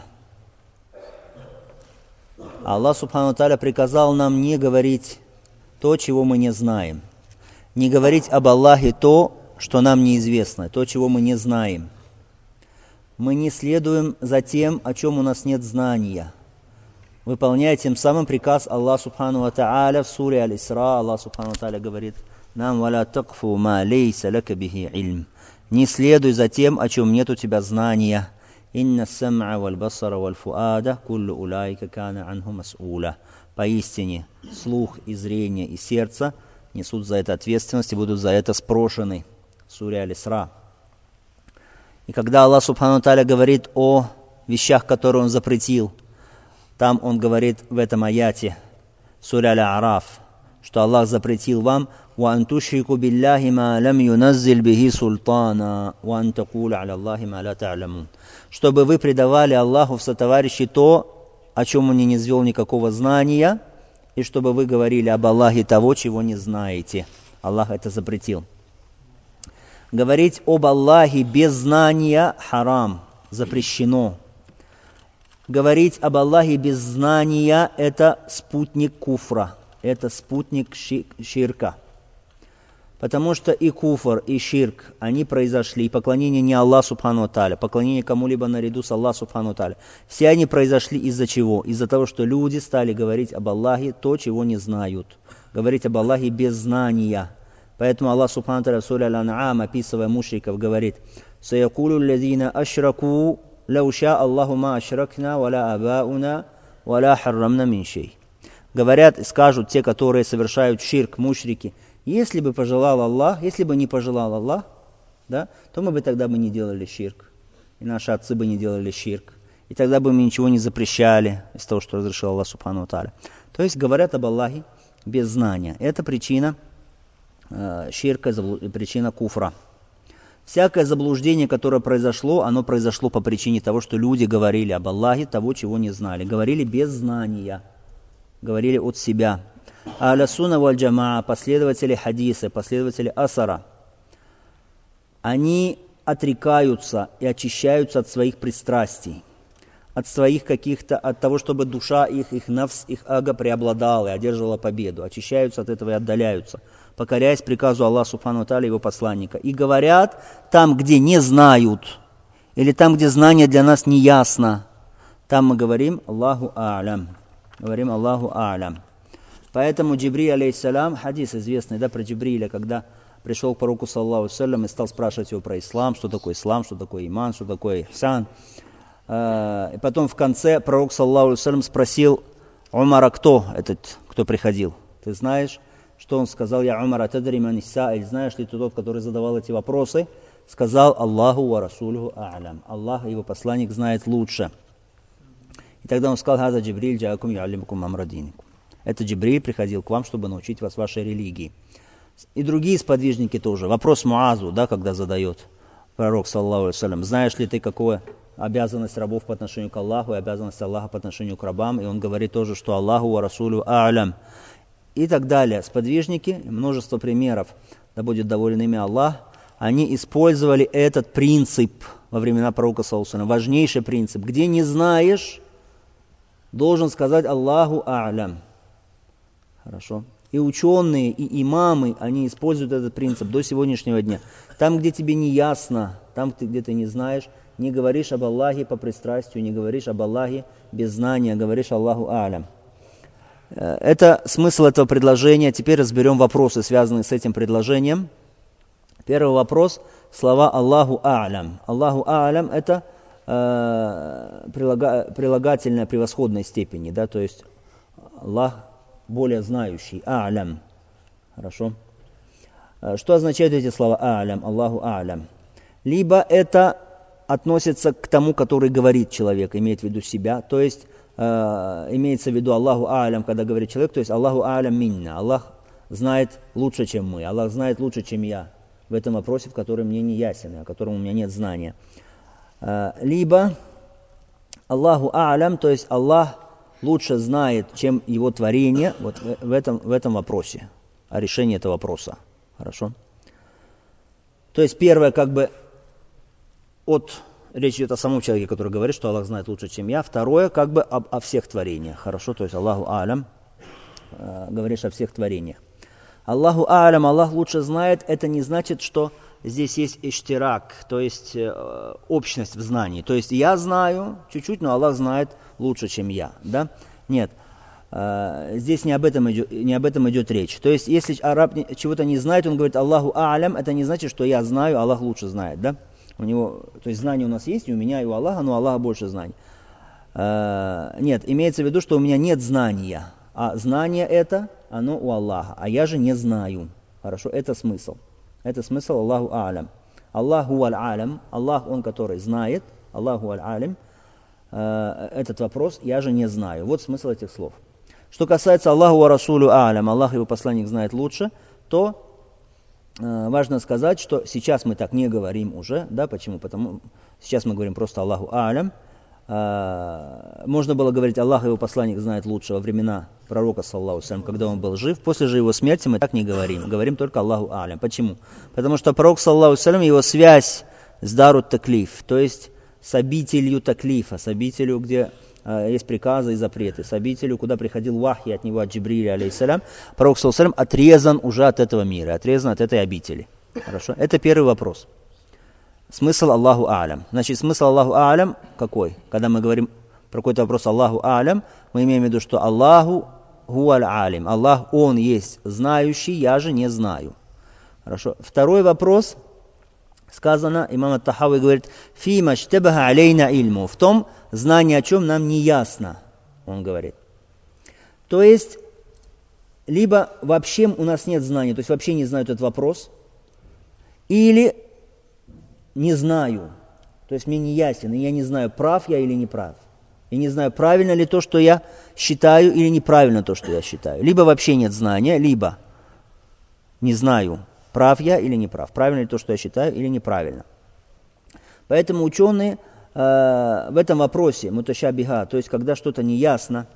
Аллах субхану ва тааля приказал нам не говорить то, чего мы не знаем, не говорить об Аллахе то, что нам неизвестно, то, чего мы не знаем. Мы не следуем за тем, о чем у нас нет знания, выполняя тем самым приказ Аллаха субхану ва тааля в суре Аль-Исра. Аллах субхану ва тааля говорит нам: «Валя такфу ма лейса лака бихи ильм». Не следуй за тем, о чем нет у тебя знания. «Инна сам'а валь басара валь фуада куллу улайка кана анху мас'уля». Поистине, слух и зрение и сердце несут за это ответственность и будут за это спрошены. Сура Аль-Исра. И когда Аллах субхану ва тааля говорит о вещах, которые Он запретил, там Он говорит в этом аяте, сура Аль-А'раф, что Аллах запретил вам وَأَن تُشْرِكُوا بِاللَّهِ مَا لَمْ يُنَزِّلْ بِهِ سُلْطَانًا وَأَن تَقُولُوا عَلَى اللَّهِ مَا لَا تَعْلَمُونَ. Чтобы вы предавали Аллаху в сотоварищи то, о чем Он не низвел никакого знания, и чтобы вы говорили об Аллахе того, чего не знаете. Аллах это запретил. Говорить об Аллахе без знания харам, запрещено. Говорить об Аллахе без знания – это спутник куфра, это спутник ширка. Потому что и куфр, и ширк, они произошли, и поклонение не Аллаху Субхану ва Тааля, поклонение кому-либо наряду с Аллахом Субхану ва Тааля. Все они произошли из-за чего? Из-за того, что люди стали говорить об Аллахе то, чего не знают. Говорить об Аллахе без знания. Поэтому Аллах Субхану ва Тааля в суре Аль-Ан'ам, описывая мушриков, говорит: «Саякулю лазина ашраку лау ша Аллаху ма ашракна валя абауна валя харрамна мин шей». Говорят и скажут те, которые совершают ширк, мушрики: если бы пожелал Аллах, если бы не пожелал Аллах, да, то мы бы тогда бы не делали ширк. И наши отцы бы не делали ширк. И тогда бы мы ничего не запрещали из того, что разрешил Аллах Субхану ва Тааля. То есть говорят об Аллахе без знания. Это причина э, ширка, причина куфра. Всякое заблуждение, которое произошло, оно произошло по причине того, что люди говорили об Аллахе того, чего не знали. Говорили без знания. Говорили от себя. Ахля сунна валь джамаа, последователи хадиса, последователи асара, они отрекаются и очищаются от своих пристрастий, от своих каких-то, от того, чтобы душа их, их нафс, их эго преобладала и одерживала победу. Очищаются от этого и отдаляются, покоряясь приказу Аллаха Субхану ва Тааля и его посланника. И говорят там, где не знают, или там, где знание для нас не ясно, там мы говорим Аллаху а'лям. Говорим Аллаху а'лям. Поэтому Джибриль, алейхиссалям, хадис известный, да, про Джибриля, когда пришел к пророку, саллаллаху алейхи ва саллям, и стал спрашивать его про ислам, что такое ислам, что такое иман, что такое ихсан. И потом в конце пророк, саллаллаху алейхи ва саллям, спросил Умара, кто этот, кто приходил. Ты знаешь, что он сказал? Я Умар, тадри ман иссаиль, знаешь ли ты тот, который задавал эти вопросы? Сказал: Аллаху ва расулюху а'лям. Аллах и его посланник знает лучше. И тогда он сказал: Хаза Джибриль джаакум юаллимукум амрадиникум. Это Джибриль приходил к вам, чтобы научить вас вашей религии. И другие сподвижники тоже. Вопрос Муазу, да, когда задает пророк, саллаллаху алейхи ва саллям: знаешь ли ты, какое обязанность рабов по отношению к Аллаху и обязанность Аллаха по отношению к рабам? И он говорит тоже, что Аллаху ва расулю а'лям. И так далее. Сподвижники, множество примеров, да будет доволен ими Аллах, они использовали этот принцип во времена пророка, саллаллаху алейхи ва саллям. Важнейший принцип. Где не знаешь, должен сказать Аллаху а'лям. Хорошо. И ученые, и имамы, они используют этот принцип до сегодняшнего дня. Там, где тебе не ясно, там, где ты не знаешь, не говоришь об Аллахе по пристрастию, не говоришь об Аллахе без знания, говоришь Аллаху а'лям. Это смысл этого предложения. Теперь разберем вопросы, связанные с этим предложением. Первый вопрос. Слова Аллаху а'лям. Аллаху а'лям — это э, прилага, прилагательное превосходной степени, да, то есть Аллах более знающий, а'лям. Хорошо. Что означают эти слова а'лям, Аллаху а'лям? Либо это относится к тому, который говорит человек, имеет в виду себя, то есть э, имеется в виду Аллаху а'лям, когда говорит человек, то есть Аллаху а'лям минна. Аллах знает лучше, чем мы, Аллах знает лучше, чем я в этом вопросе, в котором мне не ясен, о котором у меня нет знания. Э, либо Аллаху а'лям, то есть Аллах лучше знает, чем его творение, вот в этом, в этом вопросе, о решении этого вопроса. Хорошо? То есть первое, как бы, от, речь идет о самом человеке, который говорит, что Аллах знает лучше, чем я. Второе, как бы, об, о всех творениях. Хорошо? То есть Аллаху а'лям, э, говоришь о всех творениях. Аллаху а'лям, Аллах лучше знает, это не значит, что здесь есть иштирак, то есть э, общность в знании. То есть я знаю чуть-чуть, но Аллах знает лучше, чем я. Да? Нет, э, здесь не об, этом идет, не об этом идет речь. То есть если араб чего-то не знает, он говорит Аллаху а'лям, это не значит, что я знаю, Аллах лучше знает. Да? У него, то есть знания у нас есть, и у меня, и у Аллаха, но Аллаха больше знаний. Э, нет, имеется в виду, что у меня нет знания, а знание это, оно у Аллаха, а я же не знаю. Хорошо, это смысл. Это смысл Аллаху а'лям. Аллаху аль-алям, Аллах, он, который знает, Аллаху аль-алям, э, этот вопрос я же не знаю. Вот смысл этих слов. Что касается Аллаху ва расулю а'лям, Аллах и его посланник знает лучше, то э, важно сказать, что сейчас мы так не говорим уже. Да, почему? Потому сейчас мы говорим просто Аллаху а'лям. э, можно было говорить, Аллах и его посланник знает лучше во времена пророка, саллаллаху алейхи ва саллям, когда он был жив. После же его смерти мы так не говорим. Говорим только Аллаху алям. Почему? Потому что пророк, саллаллаху алейхи ва саллям, его связь с дарут таклиф, то есть с обителью таклифа, с обителью, где э, есть приказы и запреты, с обителью, куда приходил вахи от него, от Джибриля, алейхиссалям, пророк, саллаллаху алейхи ва саллям, отрезан уже от этого мира, отрезан от этой обители. Хорошо? Это первый вопрос. Смысл Аллаху алям. Значит, смысл Аллаху алям какой? Когда мы говорим про какой-то вопрос Аллаху алям, мы имеем в виду, что Аллаху хуаль алим. Аллах, Он есть знающий, я же не знаю. Хорошо. Второй вопрос. Сказано, имам ат-Тахави говорит, «Фима штебаха алейна ильму». В том, знание о чем нам не ясно, он говорит. То есть, либо вообще у нас нет знания, то есть вообще не знаю этот вопрос, или не знаю, то есть мне не ясен, и я не знаю, прав я или не прав. Я не знаю, правильно ли то, что я считаю, или неправильно то, что я считаю. Либо вообще нет знания, либо не знаю, прав я или не прав, правильно ли то, что я считаю, или неправильно. Поэтому ученые э, в этом вопросе, муташабиха, то есть когда что-то неясно,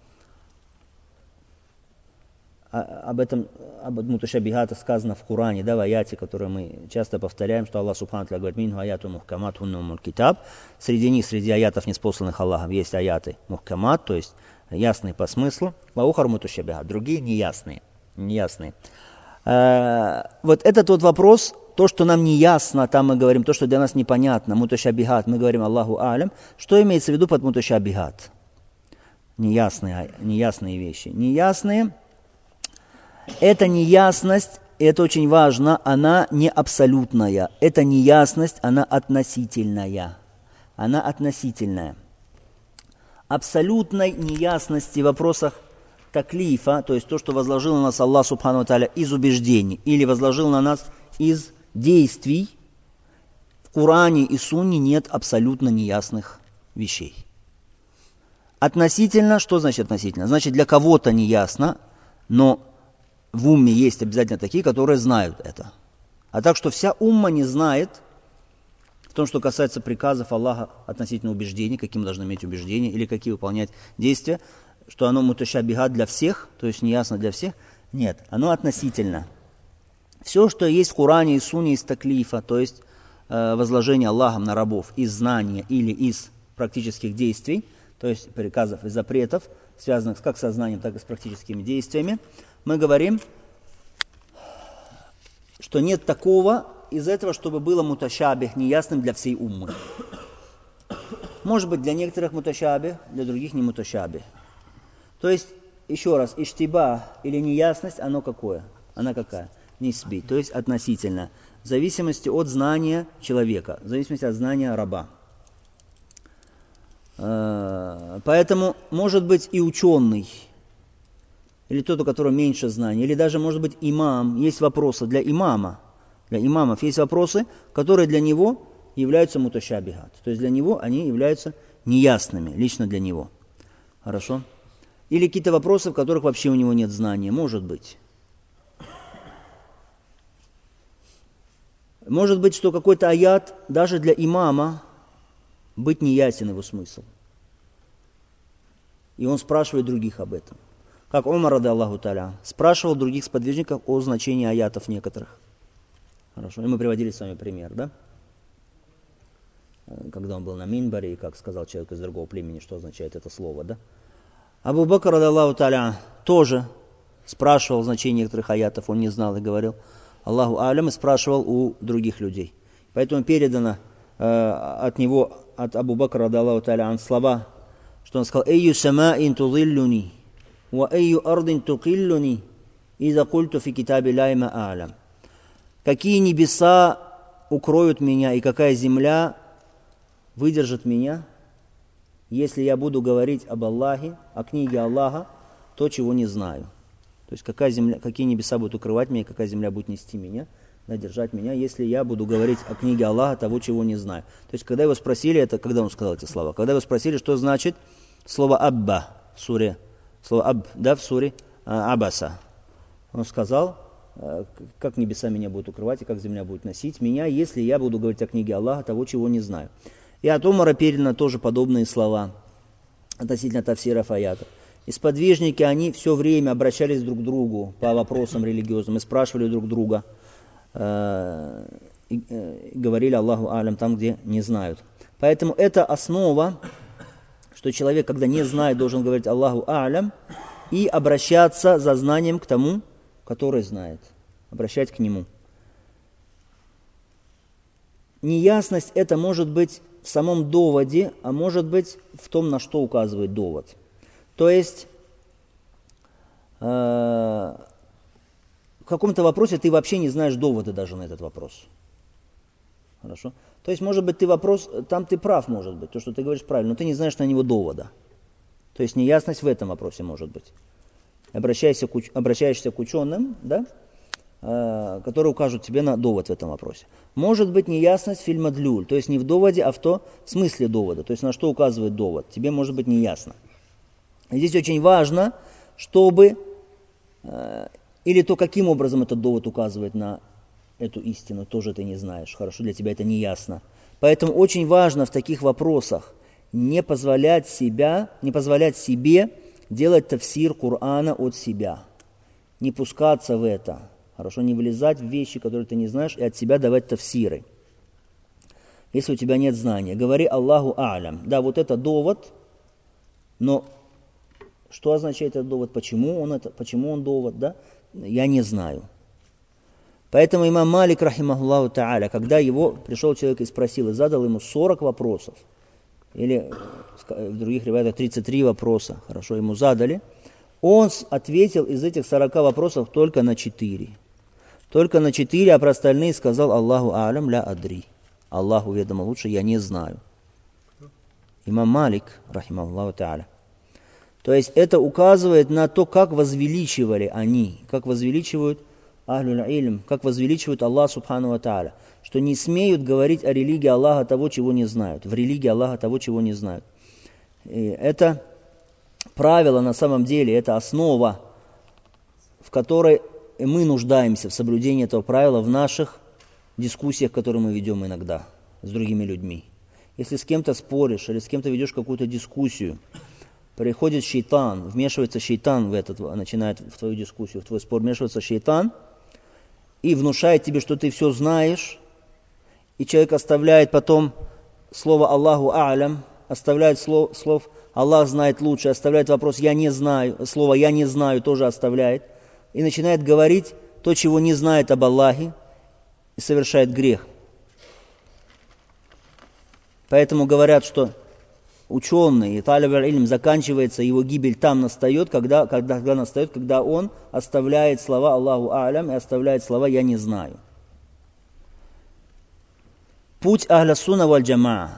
об этом, об муташабихата сказано в Коране, да, в аяте, который мы часто повторяем, что Аллах субхану ва говорит, «Минху аяту мухкамат хуннумул китаб». Среди них, среди аятов, неспосланных Аллахом, есть аяты мухкамат, то есть ясные по смыслу, ва ухар муташабихат, другие неясные. неясные. Э, вот этот вот вопрос, то, что нам не ясно, там мы говорим, то, что для нас непонятно, муташабихат, мы говорим Аллаху алям, что имеется в виду под муташабихат? Неясные, неясные вещи. Неясные. Эта неясность, и это очень важно, она не абсолютная. Эта неясность, она относительная. Она относительная. Абсолютной неясности в вопросах таклифа, то есть то, что возложил на нас Аллах субхану ва тааля из убеждений, или возложил на нас из действий, в Коране и Сунне нет абсолютно неясных вещей. Относительно, что значит относительно? Значит, для кого-то неясно, но в умме есть обязательно такие, которые знают это. А так что вся умма не знает в том, что касается приказов Аллаха относительно убеждений, каким мы должны иметь убеждения или какие выполнять действия, что оно муташабихат для всех, то есть неясно для всех. Нет, оно относительно. Все, что есть в Коране и Сунне из таклифа, то есть э, возложение Аллахом на рабов из знания или из практических действий, то есть приказов и запретов, связанных как со знанием, так и с практическими действиями, мы говорим, что нет такого из этого, чтобы было муташабих, неясным для всей уммы. Может быть, для некоторых муташабих, для других не муташабих. То есть, еще раз, иштиба или неясность, оно какое? Она какая? Нисби, то есть относительно. В зависимости от знания человека, в зависимости от знания раба. Поэтому, может быть, и ученый, или тот, у которого меньше знаний, или даже, может быть, имам. Есть вопросы для имама. Для имамов есть вопросы, которые для него являются муташабихат. То есть для него они являются неясными, лично для него. Хорошо? Или какие-то вопросы, в которых вообще у него нет знания. Может быть. Может быть, что какой-то аят даже для имама быть неясен его смысл. И он спрашивает других об этом. Как Умар, ради Аллаху та'аля, спрашивал других сподвижников о значении аятов некоторых. Хорошо, и мы приводили с вами пример, да? Когда он был на минбаре, и как сказал человек из другого племени, что означает это слово, да? Абу Бакр, ради Аллаху та'аля, тоже спрашивал значение некоторых аятов, он не знал и говорил Аллаху алям, и спрашивал у других людей. Поэтому передано э, от него, от Абу Бакра, ради Аллаху та'аля, слова, что он сказал: «Эйю самаин тудиллюни, ва эйю ардин тукиллюни, иза культу фи китаби лайма а'лям». Какие небеса укроют меня и какая земля выдержит меня, если я буду говорить об Аллахе, о книге Аллаха, то, чего не знаю. То есть какая земля, какие небеса будут укрывать меня, и какая земля будет нести меня, да, держать меня, если я буду говорить о книге Аллаха, того, чего не знаю. То есть когда его спросили, это когда он сказал эти слова, когда его спросили, что значит слово «абба» в суре, слово «аб», да, в суре «абаса», он сказал, как небеса меня будут укрывать и как земля будет носить меня, если я буду говорить о книге Аллаха, того, чего не знаю. И от Умара переданы тоже подобные слова относительно тафсиров аятов. И сподвижники, они все время обращались друг к другу по вопросам религиозным и спрашивали друг друга, э, и, э, и говорили Аллаху алям там, где не знают. Поэтому это основа, что человек, когда не знает, должен говорить Аллаху алям и обращаться за знанием к тому, который знает. Обращать к нему. Неясность это может быть в самом доводе, а может быть в том, на что указывает довод. То есть э, в каком-то вопросе ты вообще не знаешь довода даже на этот вопрос. Хорошо? То есть, может быть, ты вопрос, там ты прав, может быть, то, что ты говоришь правильно, но ты не знаешь на него довода. То есть неясность в этом вопросе может быть. Обращайся к, уч... обращаешься к ученым, да, э, которые укажут тебе на довод в этом вопросе. Может быть неясность в фильмадлюль, то есть не в доводе, а в то в смысле довода, то есть на что указывает довод. Тебе может быть неясно. Здесь очень важно, чтобы, э, или то, каким образом этот довод указывает на эту истину, тоже ты не знаешь. Хорошо, для тебя это не ясно. Поэтому очень важно в таких вопросах не позволять, себя, не позволять себе делать тафсир Корана от себя. Не пускаться в это. Хорошо, не влезать в вещи, которые ты не знаешь, и от себя давать тафсиры. Если у тебя нет знания. Говори Аллаху а'лям. Да, вот это довод, но... Что означает этот довод? Почему он, это, почему он довод? Да? Я не знаю. Поэтому имам Малик, рахимахуллаху та'аля, когда его пришел человек и спросил, и задал ему сорок вопросов, или в других риваятах тридцать три вопроса, хорошо, ему задали, он ответил из этих сорока вопросов только на четыре. Только на четыре, а про остальные сказал Аллаху а'лям ля адри. Аллаху ведомо лучше, я не знаю. Имам Малик, рахимахуллаху та'аля. То есть это указывает на то, как возвеличивали они, как возвеличивают ахлюль илм, как возвеличивают Аллах субхану ва тааля, что не смеют говорить о религии Аллаха того, чего не знают, в религии Аллаха того, чего не знают. И это правило на самом деле, это основа, в которой мы нуждаемся в соблюдении этого правила в наших дискуссиях, которые мы ведем иногда с другими людьми. Если с кем-то споришь или с кем-то ведешь какую-то дискуссию, приходит шейтан, вмешивается шейтан в этот, начинает в твою дискуссию, в твой спор вмешивается шейтан и внушает тебе, что ты все знаешь, и человек оставляет потом слово Аллаху а'лям, оставляет слов, слов Аллах знает лучше, оставляет вопрос я не знаю, слово я не знаю тоже оставляет, и начинает говорить то, чего не знает об Аллахе, и совершает грех. Поэтому говорят, что ученый, и талиб аль-илм, заканчивается, его гибель там настает, когда, когда, когда настает, когда он оставляет слова Аллаху а'лям и оставляет слова «я не знаю». Путь ахля сунна валь джамаа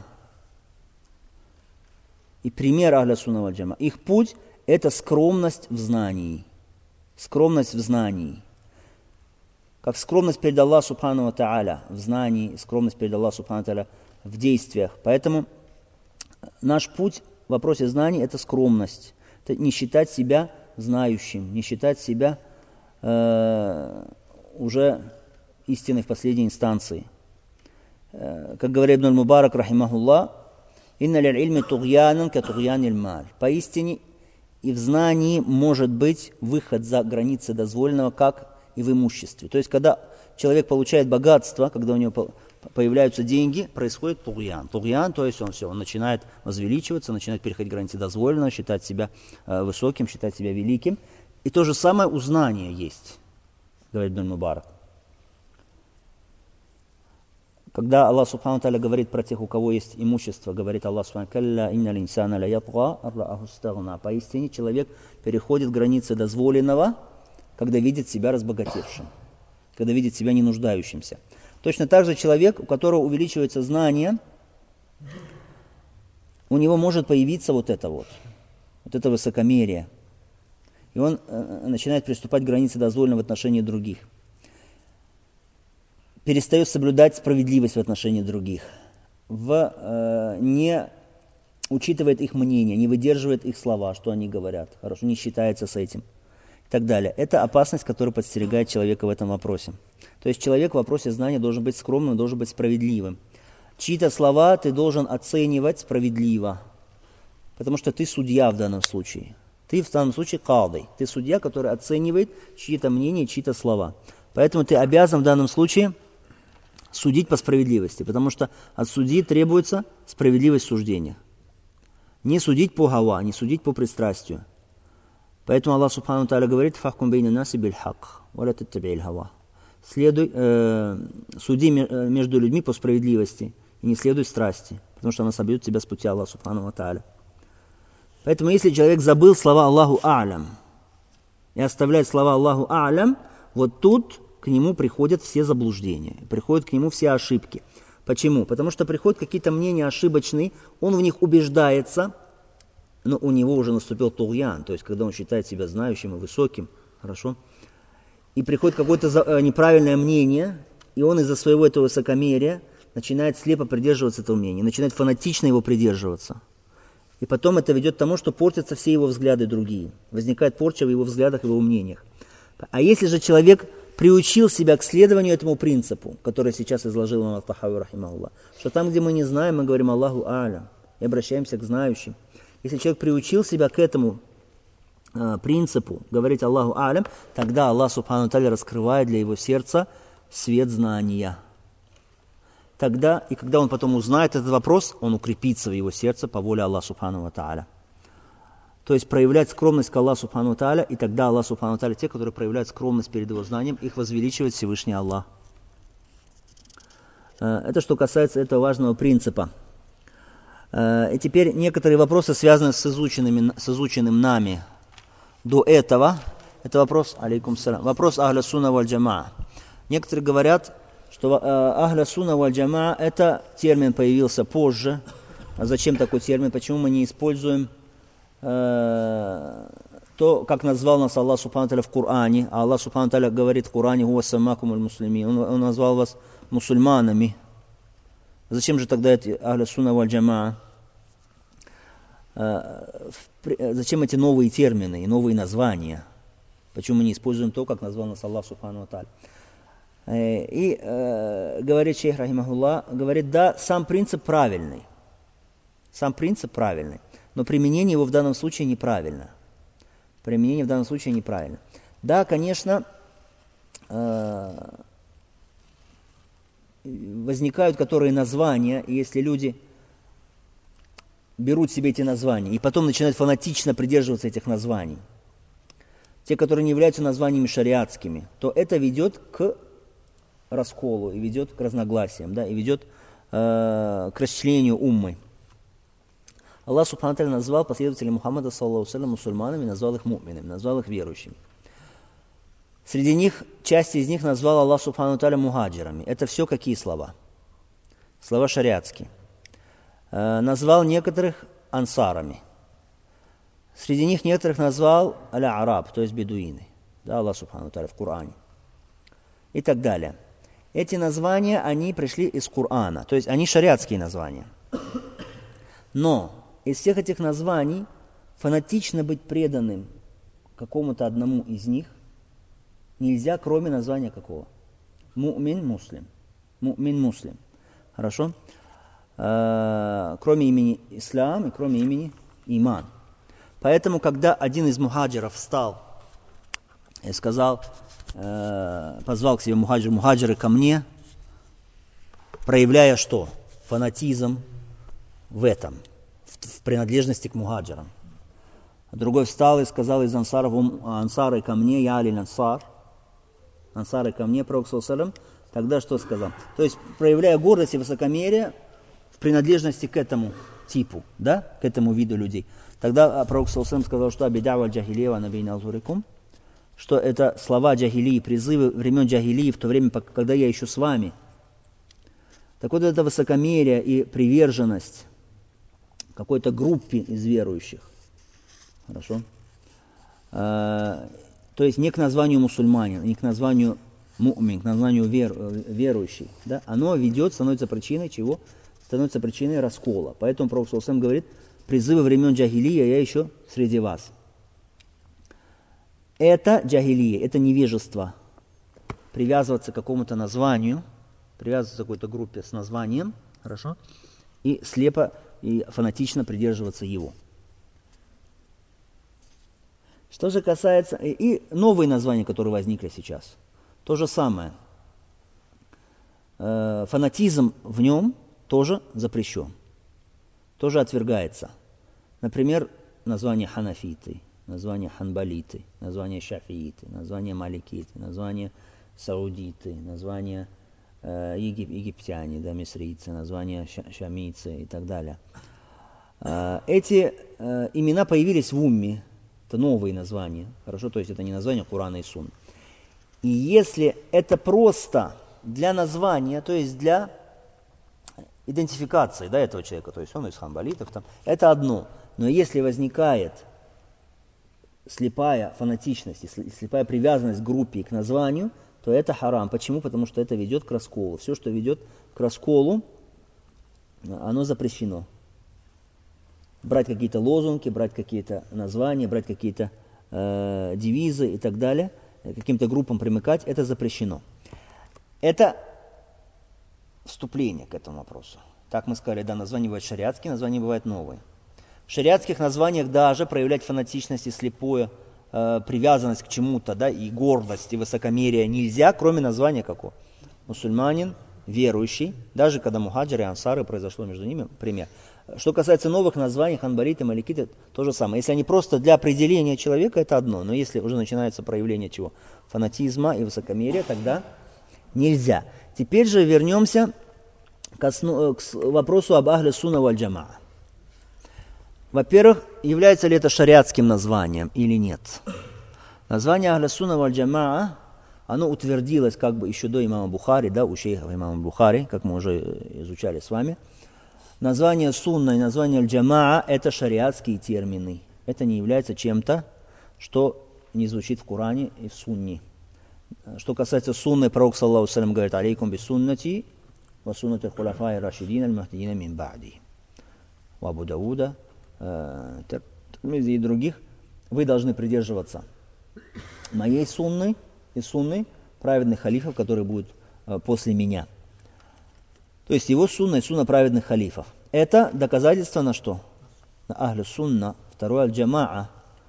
и пример ахля сунна валь джамаа. Их путь – это скромность в знании. Скромность в знании. Как скромность перед Аллахом субхану ва тааля в знании, скромность перед Аллахом субхану ва тааля в действиях. Поэтому наш путь в вопросе знаний – это скромность. Это не считать себя знающим, не считать себя э, уже истиной в последней инстанции. Э, как говорит Ибн аль-Мубарак, рахимахуллах, «Инна лиль-ильми тугьянан ка тугьяниль маль». Поистине и в знании может быть выход за границы дозволенного, как и в имуществе. То есть, когда человек получает богатство, когда у него появляются деньги, происходит тугьян. Тугьян, то есть он все, он начинает возвеличиваться, начинает переходить границы дозволенного, считать себя э, высоким, считать себя великим. И то же самое у знания есть, говорит Ибн Мубарак. Когда Аллах субхану тааля говорит про тех, у кого есть имущество, говорит Аллах субхану тааля, инна линсана ля ятга ар-рааху стагна. Поистине человек переходит границы дозволенного, когда видит себя разбогатевшим, когда видит себя ненуждающимся. Точно так же человек, у которого увеличивается знание, у него может появиться вот это вот, вот это высокомерие. И он э, начинает приступать к границе дозволенного в отношении других. Перестает соблюдать справедливость в отношении других. В, э, не учитывает их мнение, не выдерживает их слова, что они говорят. Хорошо, не считается с этим. И так далее. Это опасность, которая подстерегает человека в этом вопросе. То есть человек в вопросе знания должен быть скромным, должен быть справедливым. Чьи-то слова ты должен оценивать справедливо, потому что ты судья в данном случае. Ты в данном случае кади. Ты судья, который оценивает чьи-то мнения, чьи-то слова. Поэтому ты обязан в данном случае судить по справедливости, потому что от судьи требуется справедливость в суждениях. Не судить по гава, не судить по пристрастию. Поэтому Аллах Субхану ва Тааля говорит: «Фахкум бейна наси биль хак, ва ла таттаби'ил гава». Следуй, э, суди между людьми по справедливости и не следуй страсти, потому что она собьет тебя с пути Аллаха Субхану ва Тааля. Поэтому если человек забыл слова Аллаху А'лям и оставляет слова Аллаху А'лям, вот тут к нему приходят все заблуждения, приходят к нему все ошибки. Почему? Потому что приходят какие-то мнения ошибочные, он в них убеждается, но у него уже наступил тугьян, то есть когда он считает себя знающим и высоким, хорошо, и приходит какое-то неправильное мнение, и он из-за своего этого высокомерия начинает слепо придерживаться этого мнения, начинает фанатично его придерживаться. И потом это ведет к тому, что портятся все его взгляды другие. Возникает порча в его взглядах, в его мнениях. А если же человек приучил себя к следованию этому принципу, который сейчас изложил имам ат-Тахави рахимахуллах, что там, где мы не знаем, мы говорим Аллаху А'лям и обращаемся к знающим. Если человек приучил себя к этому э, принципу, говорить Аллаху А'лям, тогда Аллах Субхану ва Тааля раскрывает для его сердца свет знания. Тогда, и когда он потом узнает этот вопрос, он укрепится в его сердце по воле Аллаха Субхану ва Тааля. То есть проявлять скромность к Аллаху Субхану ва Тааля, и тогда Аллах Субхану ва Тааля, те, которые проявляют скромность перед его знанием, их возвеличивает Всевышний Аллах. Это что касается этого важного принципа. И теперь некоторые вопросы, связанные с, изученными, с изученным нами до этого. Это вопрос, алейкум салям, вопрос Ахля Сунна валь Джамаа. Некоторые говорят, что Ахля Сунна валь Джамаа — это термин появился позже. А зачем такой термин? Почему мы не используем э, то, как назвал нас Аллах Субхану ва Тааля в Коране? А Аллах Субхану ва Тааля говорит в Коране: «Хуа саммакум аль-муслимин». Он, он назвал вас мусульманами. Зачем же тогда эти Ахля Сунна валь Джамаа? Э, зачем эти новые термины и новые названия? Почему мы не используем то, как назвал нас Аллах Субхану ва Тааля? И э, говорит шейх рахимахуллах, говорит, да, сам принцип правильный. Сам принцип правильный, но применение его в данном случае неправильно. Применение в данном случае неправильно. Да, конечно, э, возникают которые названия, и если люди берут себе эти названия и потом начинают фанатично придерживаться этих названий, те, которые не являются названиями шариатскими, то это ведет к расколу и ведет к разногласиям, да, и ведет э, к расчленению уммы. Аллах Субхану ва Тааля назвал последователей Мухаммада саллаллаху алейхи ва саллям мусульманами, назвал их му'минами, назвал их верующими. Среди них, часть из них назвал Аллах Субхану ва Тааля мухаджирами. Это все какие слова? Слова шариатские. Э, назвал некоторых ансарами. Среди них некоторых назвал аля-араб, то есть бедуины. Да, Аллах Субхану ва Тааля в Коране. И так далее. Эти названия, они пришли из Корана, то есть они шариатские названия. Но из всех этих названий фанатично быть преданным какому-то одному из них нельзя, кроме названия какого? Му'мин муслим. Му'мин муслим. Хорошо? Э-э- кроме имени Ислам и кроме имени Иман. Поэтому, когда один из мухаджиров встал и сказал, э- позвал к себе мухаджир, мухаджиры ко мне, проявляя что? Фанатизм в этом, в, в принадлежности к мухаджирам. Другой встал и сказал из ансаров: ансары ко мне, я алин ансар. Ансары ко мне, пророк саллаллаху алейхи ва саллям. Тогда что сказал? То есть, проявляя гордость и высокомерие в принадлежности к этому типу, да, к этому виду людей. Тогда пророк саллаллаху алейхи ва саллям сказал, что абидава аль-джахилия ва набийна аль-зурикум, что это слова джахилии, призывы времен джахилии, в то время, когда я еще с вами. Так вот, это высокомерие и приверженность какой-то группе из верующих. Хорошо? А, то есть не к названию мусульманин, не к названию му'мин, к названию вер, верующий. Да? Оно ведет, становится причиной чего? Становится причиной раскола. Поэтому пророк саллаллаху алейхи ва саллям говорит: призывы времен джахилия, я еще среди вас. Это джахилия, это невежество. Привязываться к какому-то названию, привязываться к какой-то группе с названием, Хорошо? И слепо и фанатично придерживаться его. Что же касается... И новые названия, которые возникли сейчас. То же самое. Фанатизм в нем тоже запрещен. Тоже отвергается. Например, название ханафиты, название ханбалиты, название шафииты, название маликиты, название саудиты, название э, егип, египтяне, да, мисрийцы, название ша, шамийцы и так далее. Э, эти э, имена появились в умме. Это новые названия. Хорошо, то есть это не название Курана и Сунны. И если это просто для названия, то есть для идентификации, да, этого человека, то есть он из ханбалитов, там, это одно. Но если возникает слепая фанатичность, слепая привязанность к группе и к названию, то это харам. Почему? Потому что это ведет к расколу. Все, что ведет к расколу, оно запрещено. Брать какие-то лозунги, брать какие-то названия, брать какие-то э, девизы и так далее, каким-то группам примыкать, это запрещено. Это вступление к этому вопросу. Так мы сказали, да, названия бывают шариатские, названия бывают новые. В шариатских названиях даже проявлять фанатичность и слепую э, привязанность к чему-то, да, и гордость, и высокомерие нельзя, кроме названия какого? Мусульманин, верующий, даже когда мухаджиры и ансары, произошло между ними, пример. Что касается новых названий, ханбалиты, маликиты, то же самое. Если они просто для определения человека, это одно. Но если уже начинается проявление чего? Фанатизма и высокомерия, тогда нельзя. Теперь же вернемся к, основ... к вопросу об ахле сунна валь джамаа. Во-первых, является ли это шариатским названием или нет? Название ахле сунна валь джамаа, оно утвердилось как бы еще до имама Бухари, да, у шейха имама Бухари, как мы уже изучали с вами. Название сунна и название аль-джамаа – это шариатские термины. Это не является чем-то, что не звучит в Коране и в сунне. Что касается сунны, пророк, саллаллаху алейхи ва саллям, говорит: «Алейкум би суннати ва суннати хулафаи рашидин аль-махдиина мин ба'ди». У Абу Дауда, Тирмизи и других. Вы должны придерживаться моей сунны и сунны праведных халифов, которые будут после меня. То есть его сунна и сунна праведных халифов. Это доказательство на что? На ахлю сунна. Второе аль-джамаа.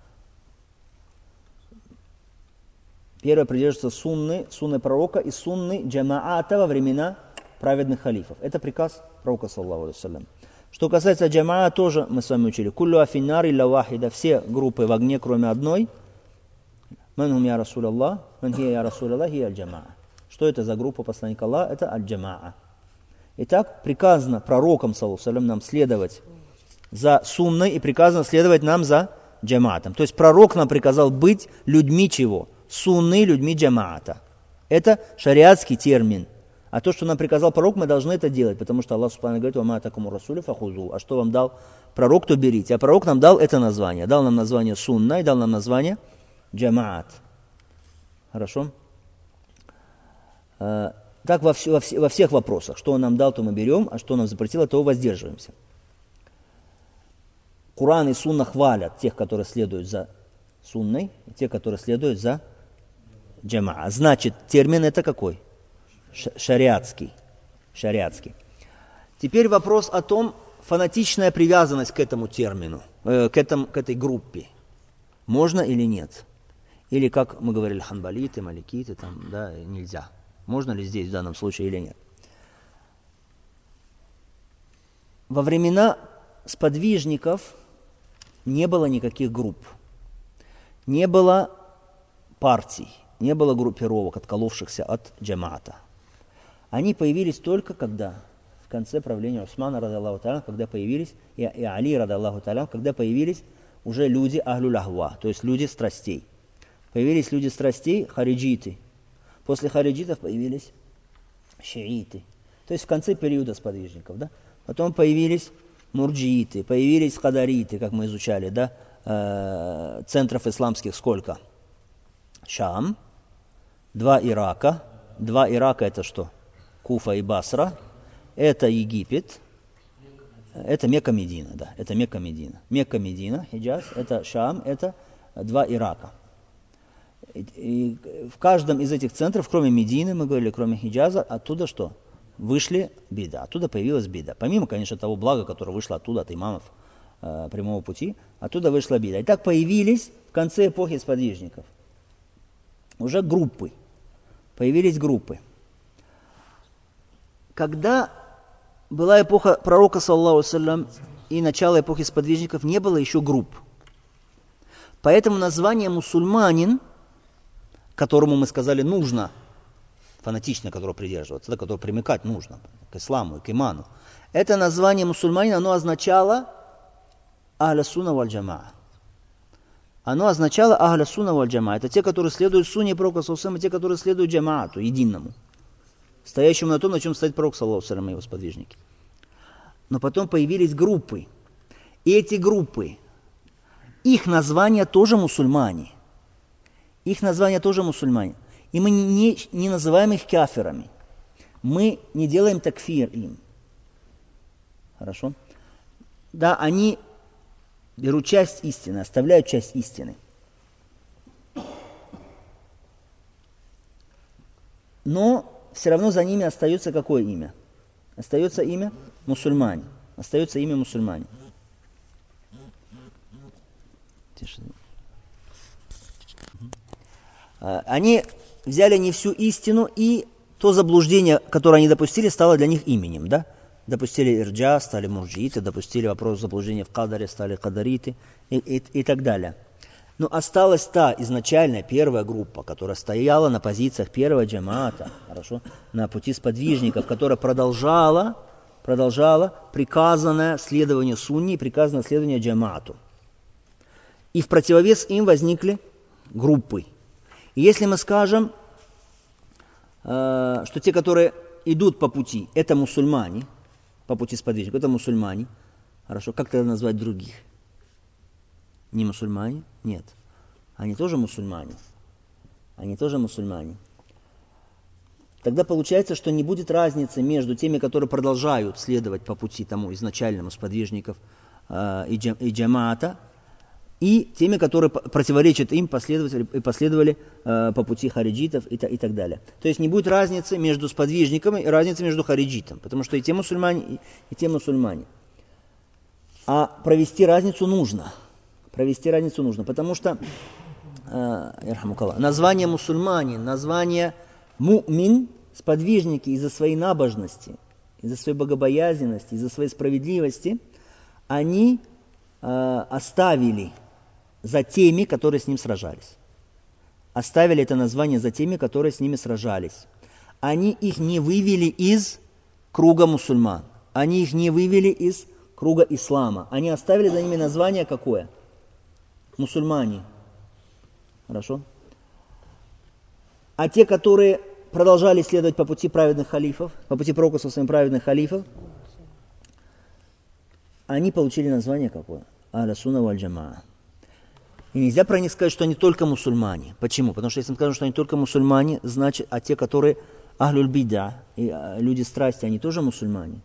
Первое придерживается сунны, сунны пророка и сунны джамаата во времена праведных халифов. Это приказ пророка, саллаллаху алейхи ва саллям. Что касается джамаа, тоже мы с вами учили. Куллю афиннари ля вахида. Все группы в огне, кроме одной. Ман хум я расул Аллах, ман хия я расул Аллах, хия аль-джамаа. Что это за группа посланника Аллаха? Это аль-джамаа. Итак, приказано пророкам, саллаллаху алейхи ва саллям, нам следовать за сунной и приказано следовать нам за джамаатом. То есть пророк нам приказал быть людьми чего? Сунны, людьми джамаата. Это шариатский термин. А то, что нам приказал пророк, мы должны это делать, потому что Аллах субхану говорит: «Ва ма атакумур расулю фахузу». А что вам дал пророк, то берите. А пророк нам дал это название. Дал нам название сунна и дал нам название джамаат. Хорошо? Так во, все, во, все, во всех вопросах. Что он нам дал, то мы берем, а что он нам запретил, то воздерживаемся. Куран и сунна хвалят тех, которые следуют за сунной, и тех, которые следуют за джамаа. Значит, термин это какой? Ш- шариатский. Шариатский. Теперь вопрос о том, фанатичная привязанность к этому термину, э, к, этому, к этой группе. Можно или нет? Или, как мы говорили, ханбалиты, маликиты, там, да, нельзя. Можно ли здесь в данном случае или нет? Во времена сподвижников не было никаких групп. Не было партий, не было группировок, отколовшихся от джамаата. Они появились только когда, в конце правления Усмана, радаллаху та'аля, когда появились, и, и Али, радаллаху та'аля, когда появились уже люди ахлюль ахва, то есть люди страстей. Появились люди страстей, хариджиты. После хариджитов появились шииты. То есть в конце периода сподвижников. Да? Потом появились мурджииты, появились хадариты, как мы изучали. Да? Э, центров исламских сколько? Шам, два Ирака. Два Ирака это что? Куфа и Басра. Это Египет. Это Мекка, Медина. Да, это Мекка, Медина. Мекка, Медина, Хиджаз. Это Шам, это два Ирака. И в каждом из этих центров, кроме Медины, мы говорили, кроме Хиджаза, оттуда что? вышли бида, оттуда появилась бида. Помимо, конечно, того блага, которое вышло оттуда, от имамов э, прямого пути, оттуда вышла бида. И так появились в конце эпохи сподвижников уже группы. Появились группы. Когда была эпоха пророка, саллаллаху алейхи ва саллям, и начало эпохи сподвижников, не было еще групп. Поэтому название мусульманин, которому мы сказали нужно, фанатично которого придерживаться, да, которого примыкать нужно к исламу и к иману, это название мусульманин, оно означало ахля сунна валь джамаа. Оно означало ахля сунна валь джамаа. Это те, которые следуют сунне пророка, саллаллаху алейхи ва саллям, и те, которые следуют джамаату, единому, стоящему на том, на чем стоит пророк, саллаллаху алейхи ва саллям, и его сподвижники. Но потом появились группы. И эти группы, их название тоже мусульмане. Их название тоже мусульмане. И мы не, не называем их кафирами. Мы не делаем такфир им. Хорошо? Да, они берут часть истины, оставляют часть истины. Но все равно за ними остается какое имя? Остается имя мусульмане. Остается имя мусульмане. Тишина. Они взяли не всю истину, и то заблуждение, которое они допустили, стало для них именем. Да? Допустили ирджа, стали мурджииты, допустили вопрос заблуждения в кадаре, стали кадариты и, и, и так далее. Но осталась та изначальная первая группа, которая стояла на позициях первого джамаата, хорошо, на пути сподвижников, которая продолжала, продолжала приказанное следование сунне, приказанное следование джамаату. И в противовес им возникли группы. И если мы скажем, э, что те, которые идут по пути, это мусульмане, по пути сподвижников, это мусульмане, хорошо, как тогда назвать других? Не мусульмане? Нет. Они тоже мусульмане. Они тоже мусульмане. Тогда получается, что не будет разницы между теми, которые продолжают следовать по пути тому изначальному сподвижников э, и, джам, и джамаата, и теми, которые противоречат им, последовали, и последовали э, по пути хариджитов и, и так далее. То есть не будет разницы между сподвижниками и разницы между хариджитом, потому что и те мусульмане, и, и те мусульмане. А провести разницу нужно. Провести разницу нужно, потому что э, название мусульмане, название му'мин, сподвижники из-за своей набожности, из-за своей богобоязненности, из-за своей справедливости, они э, оставили за теми, которые с ним сражались. Оставили это название за теми, которые с ними сражались. Они их не вывели из круга мусульман. Они их не вывели из круга ислама. Они оставили за ними название какое? Мусульмане. Хорошо? А те, которые продолжали следовать по пути праведных халифов, по пути пророка со своими праведных халифов, они получили название какое? Ахля сунна валь джамаа. И нельзя про них сказать, что они только мусульмане. Почему? Потому что если мы скажем, что они только мусульмане, значит, а те, которые ахлюль бида, и а, люди страсти, они тоже мусульмане.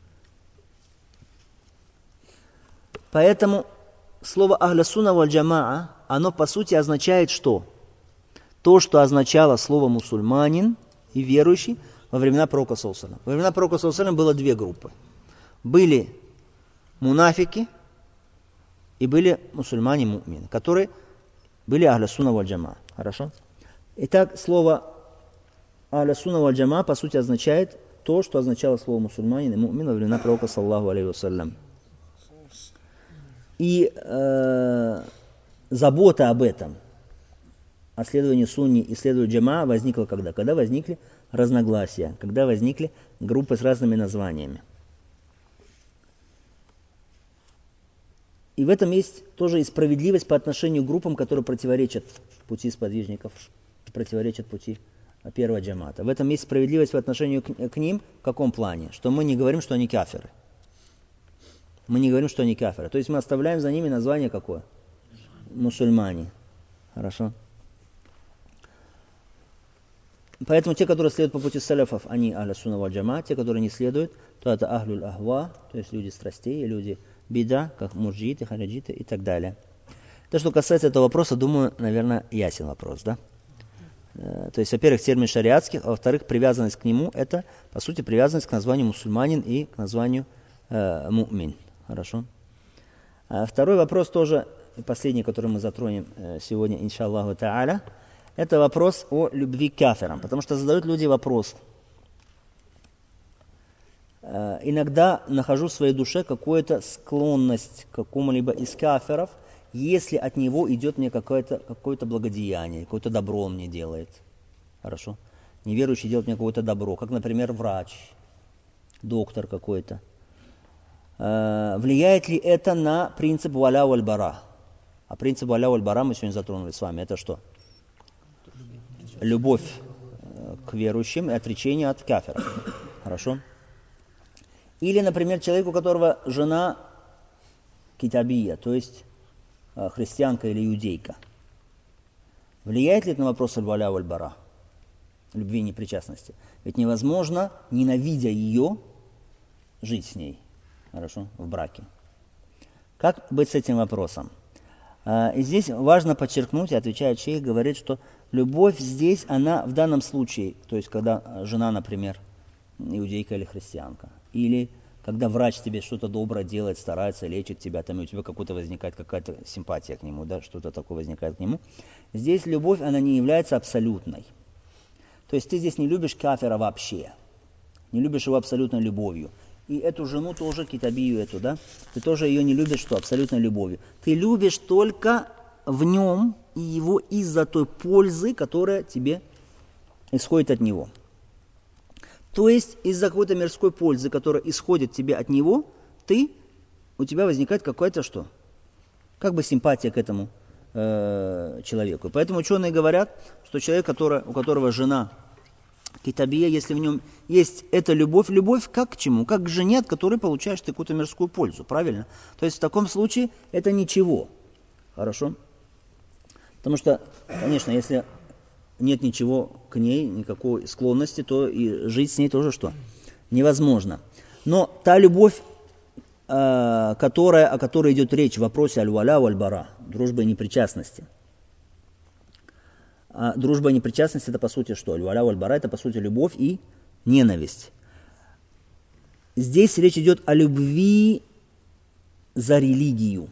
Поэтому слово ахля сунна валь джамаа, оно по сути означает что? То, что означало слово мусульманин и верующий во времена пророка саллаллаху алейхи ва саллям. Во времена пророка саллаллаху алейхи ва саллям было две группы. Были мунафики и были мусульмане-му'мины, которые были ахля сунна валь джамаа. Хорошо? Итак, слово ахля сунна валь джамаа по сути означает то, что означало слово мусульманин и му'мин во времена пророка саллаллаху алейхи ва саллям. И э, забота об этом, о следовании сунни и следовании джамаа возникла когда? Когда возникли разногласия, когда возникли группы с разными названиями. И в этом есть тоже и справедливость по отношению к группам, которые противоречат пути сподвижников, противоречат пути первого джамаата. В этом есть справедливость по отношению к, к ним в каком плане? Что мы не говорим, что они кафиры. Мы не говорим, что они кафиры. То есть мы оставляем за ними название какое? Мусульмане. Хорошо? Поэтому те, которые следуют по пути салафов, они ахля сунна валь джамаа. Те, которые не следуют, то это ахлюль ахва, то есть люди страстей, люди бида, как мурджииты, хариджиты и так далее. То, что касается этого вопроса, думаю, наверное, ясен вопрос, да? То есть, во-первых, термин шариатский, а во-вторых, привязанность к нему – это, по сути, привязанность к названию мусульманин и к названию э, му'мин. Хорошо? А второй вопрос тоже, последний, который мы затронем э, сегодня, иншаллаху та'аля, это вопрос о любви к кафирам. Потому что задают люди вопрос. Э, иногда нахожу в своей душе какую-то склонность к какому-либо из кафиров, если от него идет мне какое-то, какое-то благодеяние, какое-то добро он мне делает. Хорошо? Неверующий делает мне какое-то добро, как, например, врач, доктор какой-то. Э, влияет ли это на принцип валя валь бара? А принцип валя валь бара мы сегодня затронули с вами. Это что? Любовь к верующим и отречение от кафиров. Хорошо? Или, например, человек, у которого жена китабия, то есть христианка или иудейка. Влияет ли это на вопрос аль-валя валь-бара? Любви и непричастности. Ведь невозможно, ненавидя ее, жить с ней. Хорошо? В браке. Как быть с этим вопросом? И здесь важно подчеркнуть, и отвечает шейх, говорит, что любовь здесь, она в данном случае, то есть когда жена, например, иудейка или христианка, или когда врач тебе что-то доброе делает, старается, лечит тебя, там и у тебя какая-то возникает какая-то симпатия к нему, да, что-то такое возникает к нему. Здесь любовь, она не является абсолютной. То есть ты здесь не любишь кафира вообще, не любишь его абсолютной любовью. И эту жену тоже, китабию эту, да, ты тоже ее не любишь, что, абсолютной любовью. Ты любишь только в нем и его из-за той пользы, которая тебе исходит от него. То есть из-за какой-то мирской пользы, которая исходит тебе от него, ты, у тебя возникает какая-то что? Как бы симпатия к этому э, человеку. Поэтому ученые говорят, что человек, который, у которого жена китабия, если в нем есть эта любовь, любовь как к чему? Как к жене, от которой получаешь ты какую-то мирскую пользу, правильно? То есть в таком случае это ничего. Хорошо? Потому что, конечно, если нет ничего к ней, никакой склонности, то и жить с ней тоже что? Невозможно. Но та любовь, э, которая, о которой идет речь в вопросе аль-валя валь-бара, дружба и непричастности. А дружба и непричастность это по сути что? Аль-валя валь-бара это по сути любовь и ненависть. Здесь речь идет о любви за религию.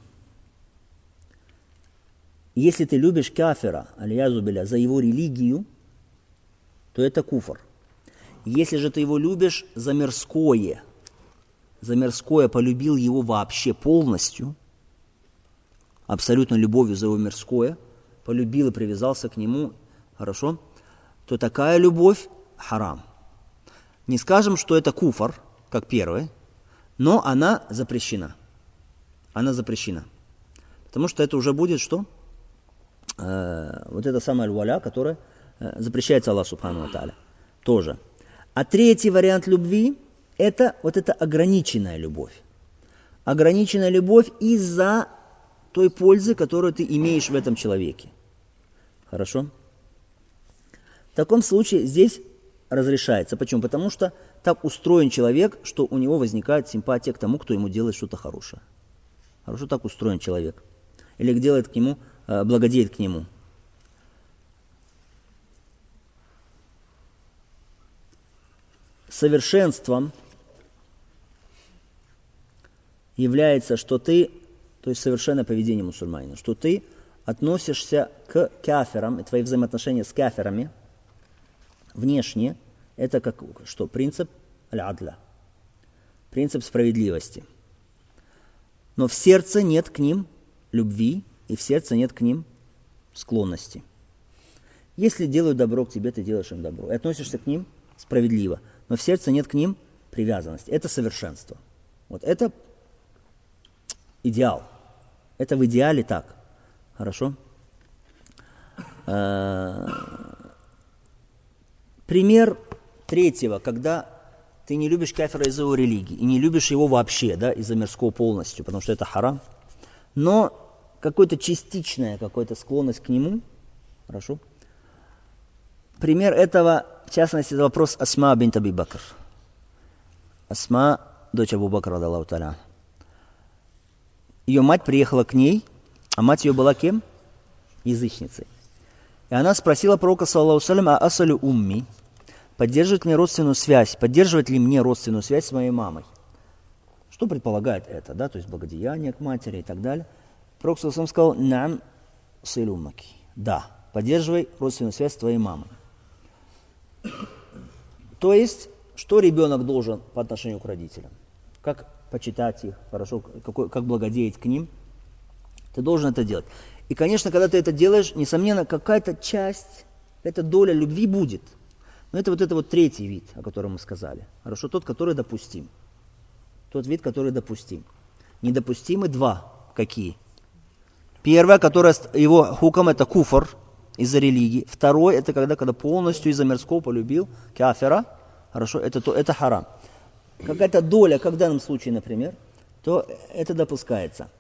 Если ты любишь кафира, аль-язу билля, за его религию, то это куфр. Если же ты его любишь за мирское, за мирское полюбил его вообще полностью, абсолютно любовью за его мирское, полюбил и привязался к нему, хорошо, то такая любовь харам. Не скажем, что это куфр, как первое, но она запрещена. Она запрещена. Потому что это уже будет что? Вот это самое аль-валя, которое запрещается Аллаху субхану ва тааля. Тоже. А третий вариант любви – это вот эта ограниченная любовь. Ограниченная любовь из-за той пользы, которую ты имеешь в этом человеке. Хорошо? В таком случае здесь разрешается. Почему? Потому что так устроен человек, что у него возникает симпатия к тому, кто ему делает что-то хорошее. Хорошо так устроен человек. Или делает к нему, благодеет к нему. Совершенством является, что ты, то есть совершенное поведение мусульманина, что ты относишься к кафирам, и твои взаимоотношения с кафирами внешне, это как что? Принцип аль-адля, принцип справедливости. Но в сердце нет к ним любви, и в сердце нет к ним склонности. Если делают добро к тебе, ты делаешь им добро. И относишься к ним справедливо. Но в сердце нет к ним привязанности. Это совершенство. Вот это идеал. Это в идеале так. Хорошо? Пример третьего, когда ты не любишь кафира из-за его религии, и не любишь его вообще, да, из-за мирского полностью, потому что это харам, но какая-то частичная какая-то склонность к нему, хорошо? Пример этого, в частности, это вопрос Асма бинт Аби Бакр. Асма, дочь Абу Бакра, радаллаху та'аля. Ее мать приехала к ней, а мать ее была кем? Язычницей. И она спросила пророка, саллаллаху алейхи ва саллям, а асалю умми, поддерживает ли мне родственную связь, поддерживает ли мне родственную связь с моей мамой? Что предполагает это, да, то есть благодеяние к матери и так далее. Пророк саллаллаху алейхи ва саллям сказал, нам силу уммаки, да, поддерживай родственную связь с твоей мамой. То есть, что ребенок должен по отношению к родителям? Как почитать их, хорошо, какой, как благодеять к ним? Ты должен это делать. И, конечно, когда ты это делаешь, несомненно, какая-то часть, какая-то доля любви будет. Но это вот это вот третий вид, о котором мы сказали. Хорошо, тот, который допустим. Тот вид, который допустим. Недопустимы два. Какие? Первое, которое его хуком, это куфр из-за религии. Второй, это когда, когда полностью из-за мирского полюбил кафира. Хорошо, это, то, это харам. Какая-то доля, как в данном случае, например, то это допускается.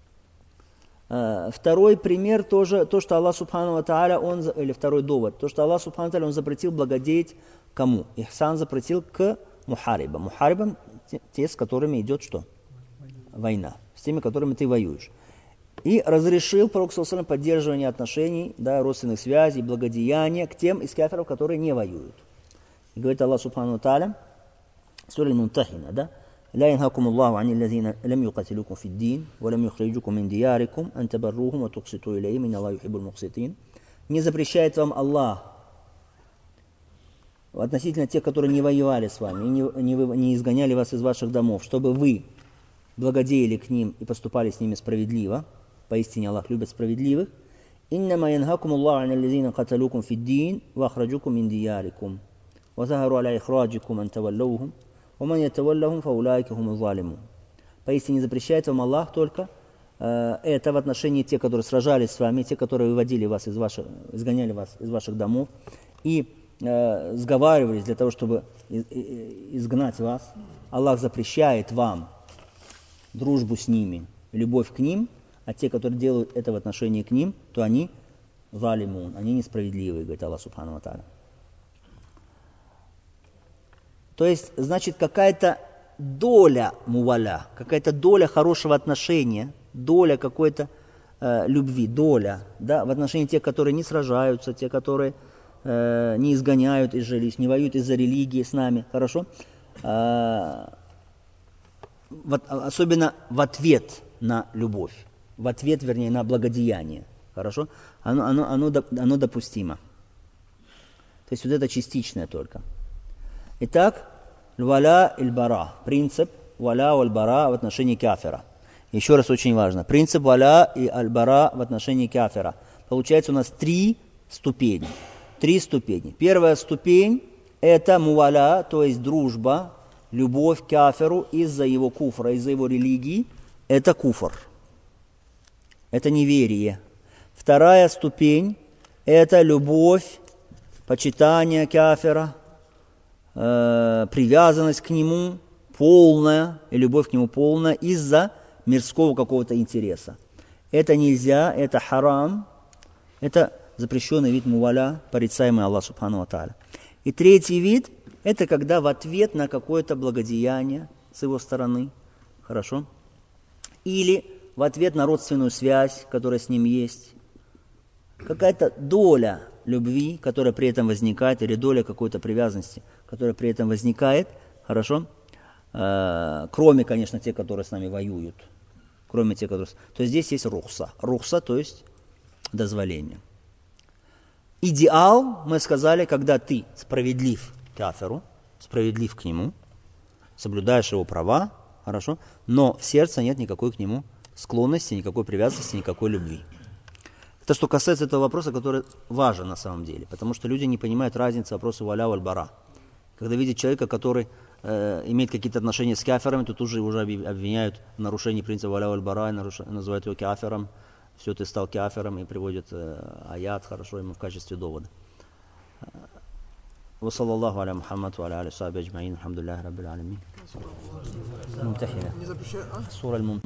Второй пример тоже, то, что Аллах Субхану ва Тааля, он, или второй довод, то, что Аллах Субхану ва Тааля, он запретил благодеть кому? Ихсан запретил к мухарибам. Мухарибам те, те, с которыми идет что? Война. С теми, которыми ты воюешь. И разрешил пророк саллаллаху алейхи ва саллям поддерживание отношений, да, родственных связей, благодеяния к тем из кафиров, которые не воюют. И говорит Аллах Субхану ва Тааля, сура Мумтахина, да? لا ينهاكم الله عن الذين لم يقاتلوكم في الدين ولم يخرجوكم من دياركم أن تبروهم وتقسطوا إليهم إن الله يحب المقسطين. Не запрещает вам Аллах относительно тех, которые не воевали с вами и не, не, не изгоняли вас из ваших домов, чтобы вы благодеяли к ним и поступали с ними справедливо. Поистине Аллах любит справедливых. إنما ينهاكم الله عن الذين قتلوكم في الدين وأخرجوكم من دياركم وظهروا على إخراجكم أن تولوهم ومن يتولهم فأولئك هم الظالمون. Поистине запрещает вам Аллах только э, это в отношении тех, которые сражались с вами, те, которые выводили вас из ваших, изгоняли вас из ваших домов и э, сговаривались для того, чтобы из, изгнать вас. Аллах запрещает вам дружбу с ними, любовь к ним, а те, которые делают это в отношении к ним, то они залимун, они несправедливые, говорит Аллах Субхану ва Тааля. То есть, значит, какая-то доля муваля, какая-то доля хорошего отношения, доля какой-то э, любви, доля, да, в отношении тех, которые не сражаются, те, которые э, не изгоняют из жилищ, не воюют из-за религии с нами, хорошо? Э, вот, особенно в ответ на любовь, в ответ, вернее, на благодеяние, хорошо? Оно, оно, оно, оно допустимо. То есть, вот это частичное только. Итак, валя иль бара, принцип валя аль бара в отношении кафира. Еще раз очень важно, принцип валя и аль бара в отношении кафира. Получается у нас три ступени. Три ступени. Первая ступень это муваля, то есть дружба, любовь к кафиру из-за его куфра, из-за его религии. Это куфр. Это неверие. Вторая ступень это любовь, почитание кафира, привязанность к нему полная, и любовь к нему полная из-за мирского какого-то интереса. Это нельзя, это харам, это запрещенный вид муваля, порицаемый Аллах Субхану ва Тааля. И третий вид, это когда в ответ на какое-то благодеяние с его стороны, хорошо, или в ответ на родственную связь, которая с ним есть, какая-то доля любви, которая при этом возникает, или доля какой-то привязанности, которая при этом возникает, хорошо, э, кроме, конечно, тех, которые с нами воюют, кроме тех, которые... То есть здесь есть рухса. Рухса, то есть дозволение. Идеал, мы сказали, когда ты справедлив к кафиру, справедлив к нему, соблюдаешь его права, хорошо, но в сердце нет никакой к нему склонности, никакой привязанности, никакой любви. Это что касается этого вопроса, который важен на самом деле, потому что люди не понимают разницы вопроса валя валь бара. Когда видят человека, который э, имеет какие-то отношения с кафирами, то тут же уже обвиняют в нарушении принципа валя валь бара, называют его кафиром, все, ты стал кафиром, и приводят э, аят, хорошо, ему в качестве довода. Ва саллаллаху аля Мухаммад ва аля али сахби аджмаин, алхамдулиллахи раббил алямин. Мумтахина. Сура аль-Мумтахина.